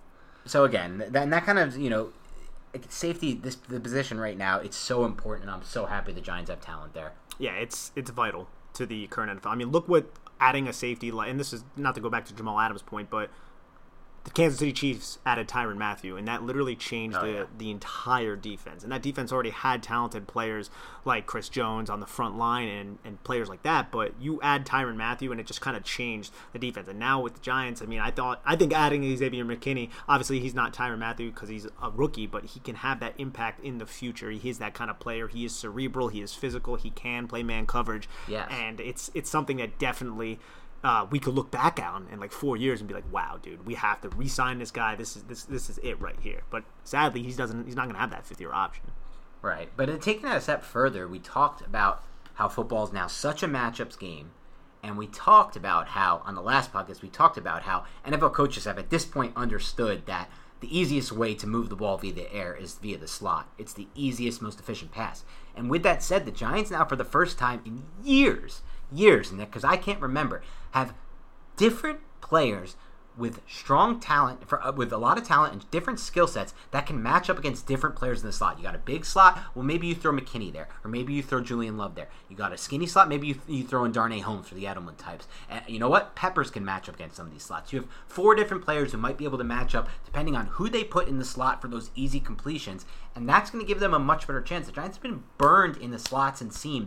so again, that, and that kind of, you know, safety, this the position right now, it's so important, and I'm so happy the Giants have talent there. Yeah, it's it's vital to the current N F L. I mean, look what adding a safety, like, and this is not to go back to Jamal Adams' point, but the Kansas City Chiefs added Tyrann Mathieu, and that literally changed Oh, the, yeah. the entire defense. And that defense already had talented players like Chris Jones on the front line and, and players like that, but you add Tyrann Mathieu, and it just kind of changed the defense. And now with the Giants, I mean, I thought I think adding Xavier McKinney, obviously he's not Tyrann Mathieu because he's a rookie, but he can have that impact in the future. He is that kind of player. He is cerebral. He is physical. He can play man coverage. Yes. And it's it's something that definitely uh, we could look back on in like four years and be like, wow, dude, we have to re-sign this guy. This is this this is it right here. But sadly, he doesn't. He's not going to have that fifth-year option. Right, but in taking that a step further, we talked about how football is now such a matchups game, and we talked about how, on the last podcast, we talked about how N F L coaches have at this point understood that the easiest way to move the ball via the air is via the slot. It's the easiest, most efficient pass. And with that said, the Giants now, for the first time in years, years, Nick, because I can't remember, have different players with strong talent, for, uh, with a lot of talent and different skill sets that can match up against different players in the slot. You got a big slot, well, maybe you throw McKinney there, or maybe you throw Julian Love there. You got a skinny slot, maybe you, th- you throw in Darnay Holmes for the Edelman types. And you know what? Peppers can match up against some of these slots. You have four different players who might be able to match up depending on who they put in the slot for those easy completions, and that's going to give them a much better chance. The Giants have been burned in the slots and seams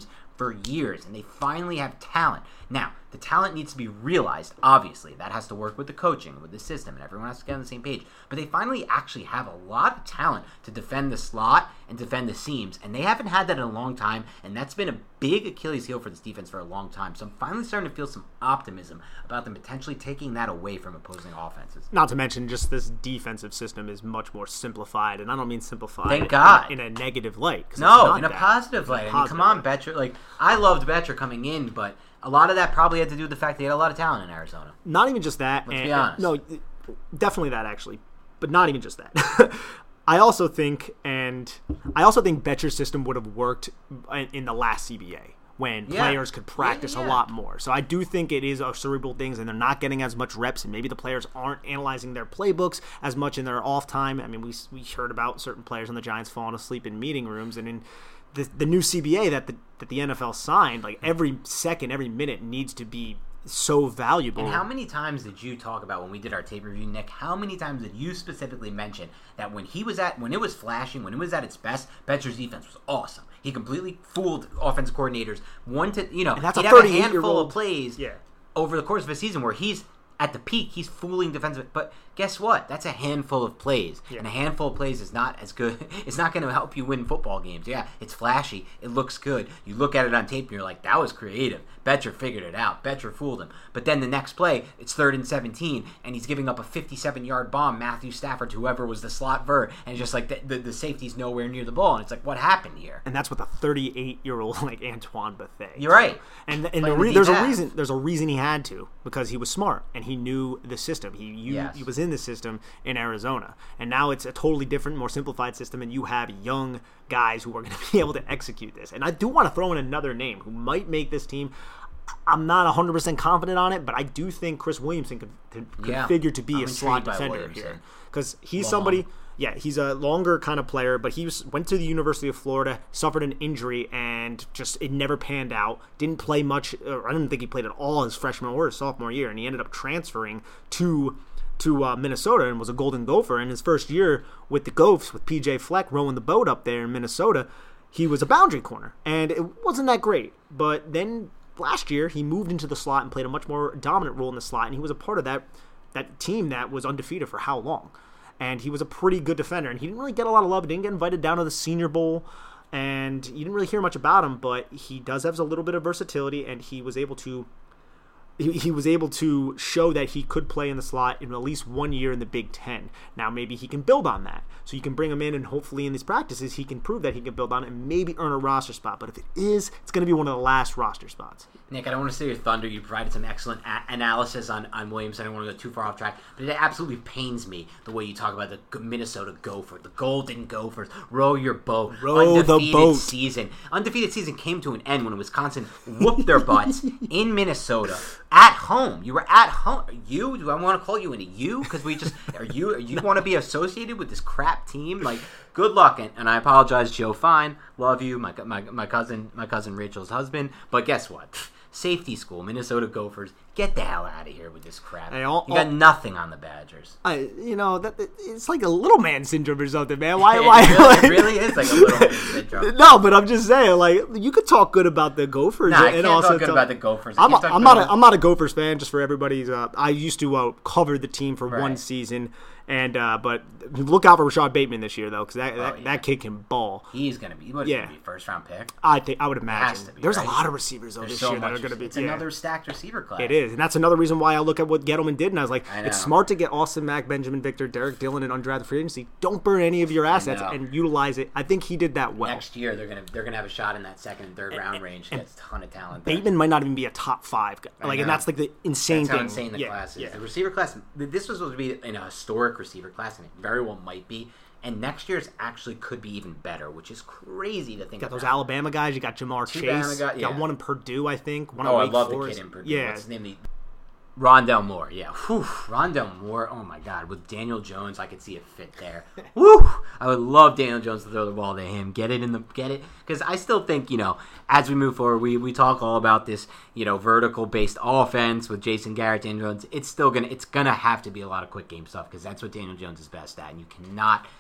for years, and they finally have talent. Now, the talent needs to be realized, obviously. That has to work with the coaching, with the system, and everyone has to get on the same page. But they finally actually have a lot of talent to defend the slot and defend the seams, and they haven't had that in a long time, and that's been a big Achilles heel for this defense for a long time. So I'm finally starting to feel some optimism about them potentially taking that away from opposing offenses. Not to mention, just this defensive system is much more simplified, and I don't mean simplified Thank God. In, in a negative light. No, in a that. positive light. A I mean, come on, Betcher. Like, I loved Betcher coming in, but a lot of that probably had to do with the fact they had a lot of talent in Arizona. Not even just that. Let's and, be honest. No, definitely that, actually. But not even just that. I also think, and I also think Betcher's system would have worked in, in the last C B A when yeah. players could practice yeah, yeah. a lot more. So I do think it is a cerebral things, and they're not getting as much reps, and maybe the players aren't analyzing their playbooks as much in their off time. I mean, we we heard about certain players on the Giants falling asleep in meeting rooms, and in the the new C B A that the that the N F L signed, like every second, every minute needs to be so valuable. And how many times did you talk about when we did our tape review, Nick? How many times did you specifically mention that when he was at, when it was flashing, when it was at its best, Betcher's defense was awesome. He completely fooled offense coordinators. One to, you know, and that's he'd a have a handful of plays yeah. over the course of a season where he's at the peak, he's fooling defensive. But guess what? That's a handful of plays, yeah. and a handful of plays is not as good. It's not going to help you win football games. Yeah, it's flashy. It looks good. You look at it on tape, and you're like, that was creative. Betcher figured it out. Betcher fooled him. But then the next play, it's third and seventeen, and he's giving up a fifty-seven-yard bomb, Matthew Stafford, to whoever was the slot vert, and it's just like the, the, the safety's nowhere near the ball, and it's like, what happened here? And that's with a thirty-eight-year-old like Antoine Bethea. You're right. And and the re- there's a reason. There's a reason he had to, because he was smart and he knew the system. He you, yes. he was in the system in Arizona, and now it's a totally different, more simplified system, and you have young guys who are going to be able to execute this. And I do want to throw in another name who might make this team. I'm not one hundred percent confident on it, but I do think Chris Williamson could, could, could yeah. figure to be I'm a slot defender Williamson. here, because he's Long. somebody. Yeah, he's a longer kind of player, but he was, went to the University of Florida, suffered an injury, and just it never panned out. Didn't play much. Or I didn't think he played at all his freshman or his sophomore year, and he ended up transferring to to uh, Minnesota and was a Golden Gopher. In his first year with the Gophers, with P J Fleck rowing the boat up there in Minnesota, he was a boundary corner, and it wasn't that great. But then last year, he moved into the slot and played a much more dominant role in the slot, and he was a part of that that team that was undefeated for how long? And he was a pretty good defender, and he didn't really get a lot of love. He didn't get invited down to the Senior Bowl, and you didn't really hear much about him, but he does have a little bit of versatility, and he was able to he, he was able to show that he could play in the slot in at least one year in the Big Ten. Now maybe he can build on that. So you can bring him in, and hopefully in these practices he can prove that he can build on it and maybe earn a roster spot. But if it is, it's going to be one of the last roster spots. Nick, I don't want to steal your thunder. You provided some excellent a- analysis on, on Williamson. I don't want to go too far off track, but it absolutely pains me the way you talk about the Minnesota Gophers, the Golden Gophers. Row your boat. Row Undefeated the boat. Season. Undefeated season came to an end when Wisconsin whooped their butts in Minnesota at home. You were at home. You? Do I want to call you a you? Because we just are you? Are you want to be associated with this crap team? Like, good luck, and, and I apologize, Joe Fine. Love you, my my my cousin, my cousin Rachel's husband. But guess what? Safety school, Minnesota Gophers. Get the hell out of here with this crap. Hey, all, you got all, nothing on the Badgers. I, you know, that it's like a little man syndrome or something, man. Why? it, why? Really, like, it really is like a little man syndrome. No, but I'm just saying, like, you could talk good about the Gophers. Nah, I and can't also talk good talk, about the Gophers. I'm, a, talk I'm not. about, A, I'm not a Gophers fan. Just for everybody's. Uh, I used to uh, cover the team for right. one season. And uh, but look out for Rashad Bateman this year, though, because that, oh, that, yeah. that kid can ball. He's gonna be. What is Yeah. gonna be first round pick? I think I would imagine. be, There's right? a lot of receivers though There's this so year that much. are going to be. It's yeah. another stacked receiver class. It is, and that's another reason why I look at what Gettleman did, and I was like, I know. it's smart to get Austin Mack, Benjamin Victor, Derek Dillon, and undrafted free agency. Don't burn any of your assets know. and utilize it. I think he did that well. Next year they're gonna they're gonna have a shot in that second and third round range. Gets a ton of talent. there. Bateman might not even be a top five guy. I Like, know. and that's like the insane That's how thing. insane the yeah, class is. Yeah. The receiver class. This was supposed to be in a historic receiver class, and it very well might be. And next year's actually could be even better, which is crazy to think You got about. those Alabama guys. You got Jamar Two Chase. Bama guys, You got yeah. one in Purdue, I think. One Oh, in I Wake love Forest. the kid in Purdue. Yeah. What's his name? The- Rondell Moore. Yeah. Whew. Rondell Moore. Oh my God. With Daniel Jones, I could see a fit there. Woo! I would love Daniel Jones to throw the ball to him. Get it in the get it because I still think you know as we move forward, we, we talk all about this you know vertical based offense with Jason Garrett, Daniel Jones. It's still gonna it's gonna have to be a lot of quick game stuff because that's what Daniel Jones is best at, and you cannot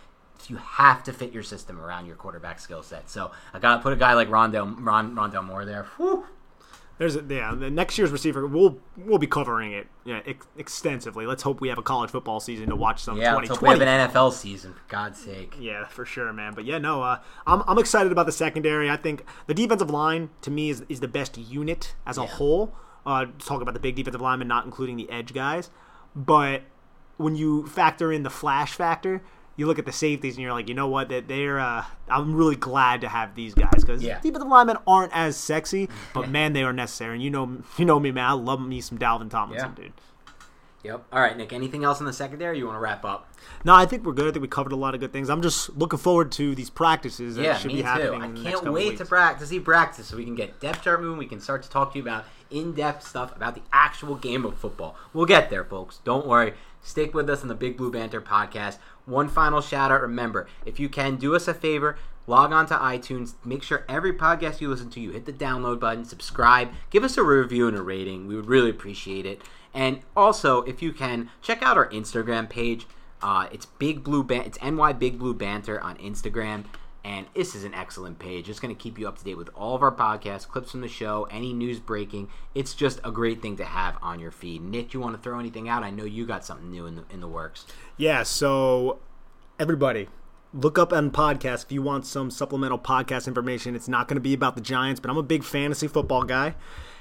you have to fit your system around your quarterback skill set. So I got to put a guy like Rondale, Ron, Rondale Moore there. Whew. There's a, yeah, the next year's receiver, we'll we'll be covering it yeah, ex- extensively. Let's hope we have a college football season to watch some. Yeah, let's hope we have an N F L season, for God's sake. Yeah, for sure, man. But yeah, no, uh, I'm I'm excited about the secondary. I think the defensive line to me is is the best unit as a yeah. whole. Uh, talk about the big defensive linemen, not including the edge guys, but when you factor in the flash factor, you look at the safeties and you're like, you know what? That they're. Uh, I'm really glad to have these guys because yeah. defensive linemen aren't as sexy, but man, they are necessary. And you know, you know me, man. I love me some Dalvin Tomlinson, yeah. dude. Yep. All right, Nick. Anything else in the secondary? You want to wrap up? No, I think we're good. I think we covered a lot of good things. I'm just looking forward to these practices that yeah, should me be too. happening. I in the can't next couple wait weeks. to practice, see practice, so we can get depth chart moving. We can start to talk to you about in-depth stuff about the actual game of football. We'll get there, folks. Don't worry. Stick with us on the Big Blue Banter podcast. One final shout out. Remember, if you can, do us a favor. Log on to iTunes. Make sure every podcast you listen to, you hit the download button, subscribe, give us a review and a rating. We would really appreciate it. And also, if you can, check out our Instagram page. Uh, it's Big Blue Ban- It's N Y Big Blue Banter on Instagram. And this is an excellent page. It's going to keep you up to date with all of our podcasts, clips from the show, any news breaking. It's just a great thing to have on your feed. Nick, you want to throw anything out? I know you got something new in the, in the works. Yeah, so everybody, look up on podcasts if you want some supplemental podcast information. It's not going to be about the Giants, but I'm a big fantasy football guy.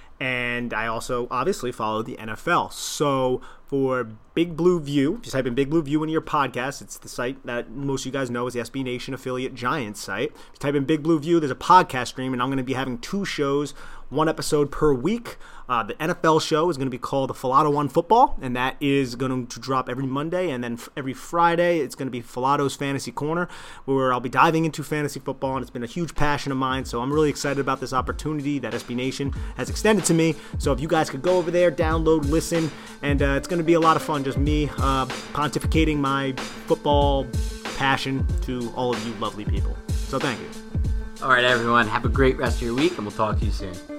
And I also obviously follow the N F L. So for Big Blue View, if you type in Big Blue View in your podcast, it's the site that most of you guys know is the S B Nation affiliate Giants site. If you type in Big Blue View, there's a podcast stream, and I'm going to be having two shows, one episode per week. Uh, the N F L show is going to be called the Filato on Football, and that is going to drop every Monday, and then f- every Friday it's going to be Filato's Fantasy Corner, where I'll be diving into fantasy football, and it's been a huge passion of mine, so I'm really excited about this opportunity that S B Nation has extended to me. So if you guys could go over there, download, listen, and uh, it's going to be a lot of fun, just me uh, pontificating my football passion to all of you lovely people. So thank you. All right, everyone. Have a great rest of your week, and we'll talk to you soon.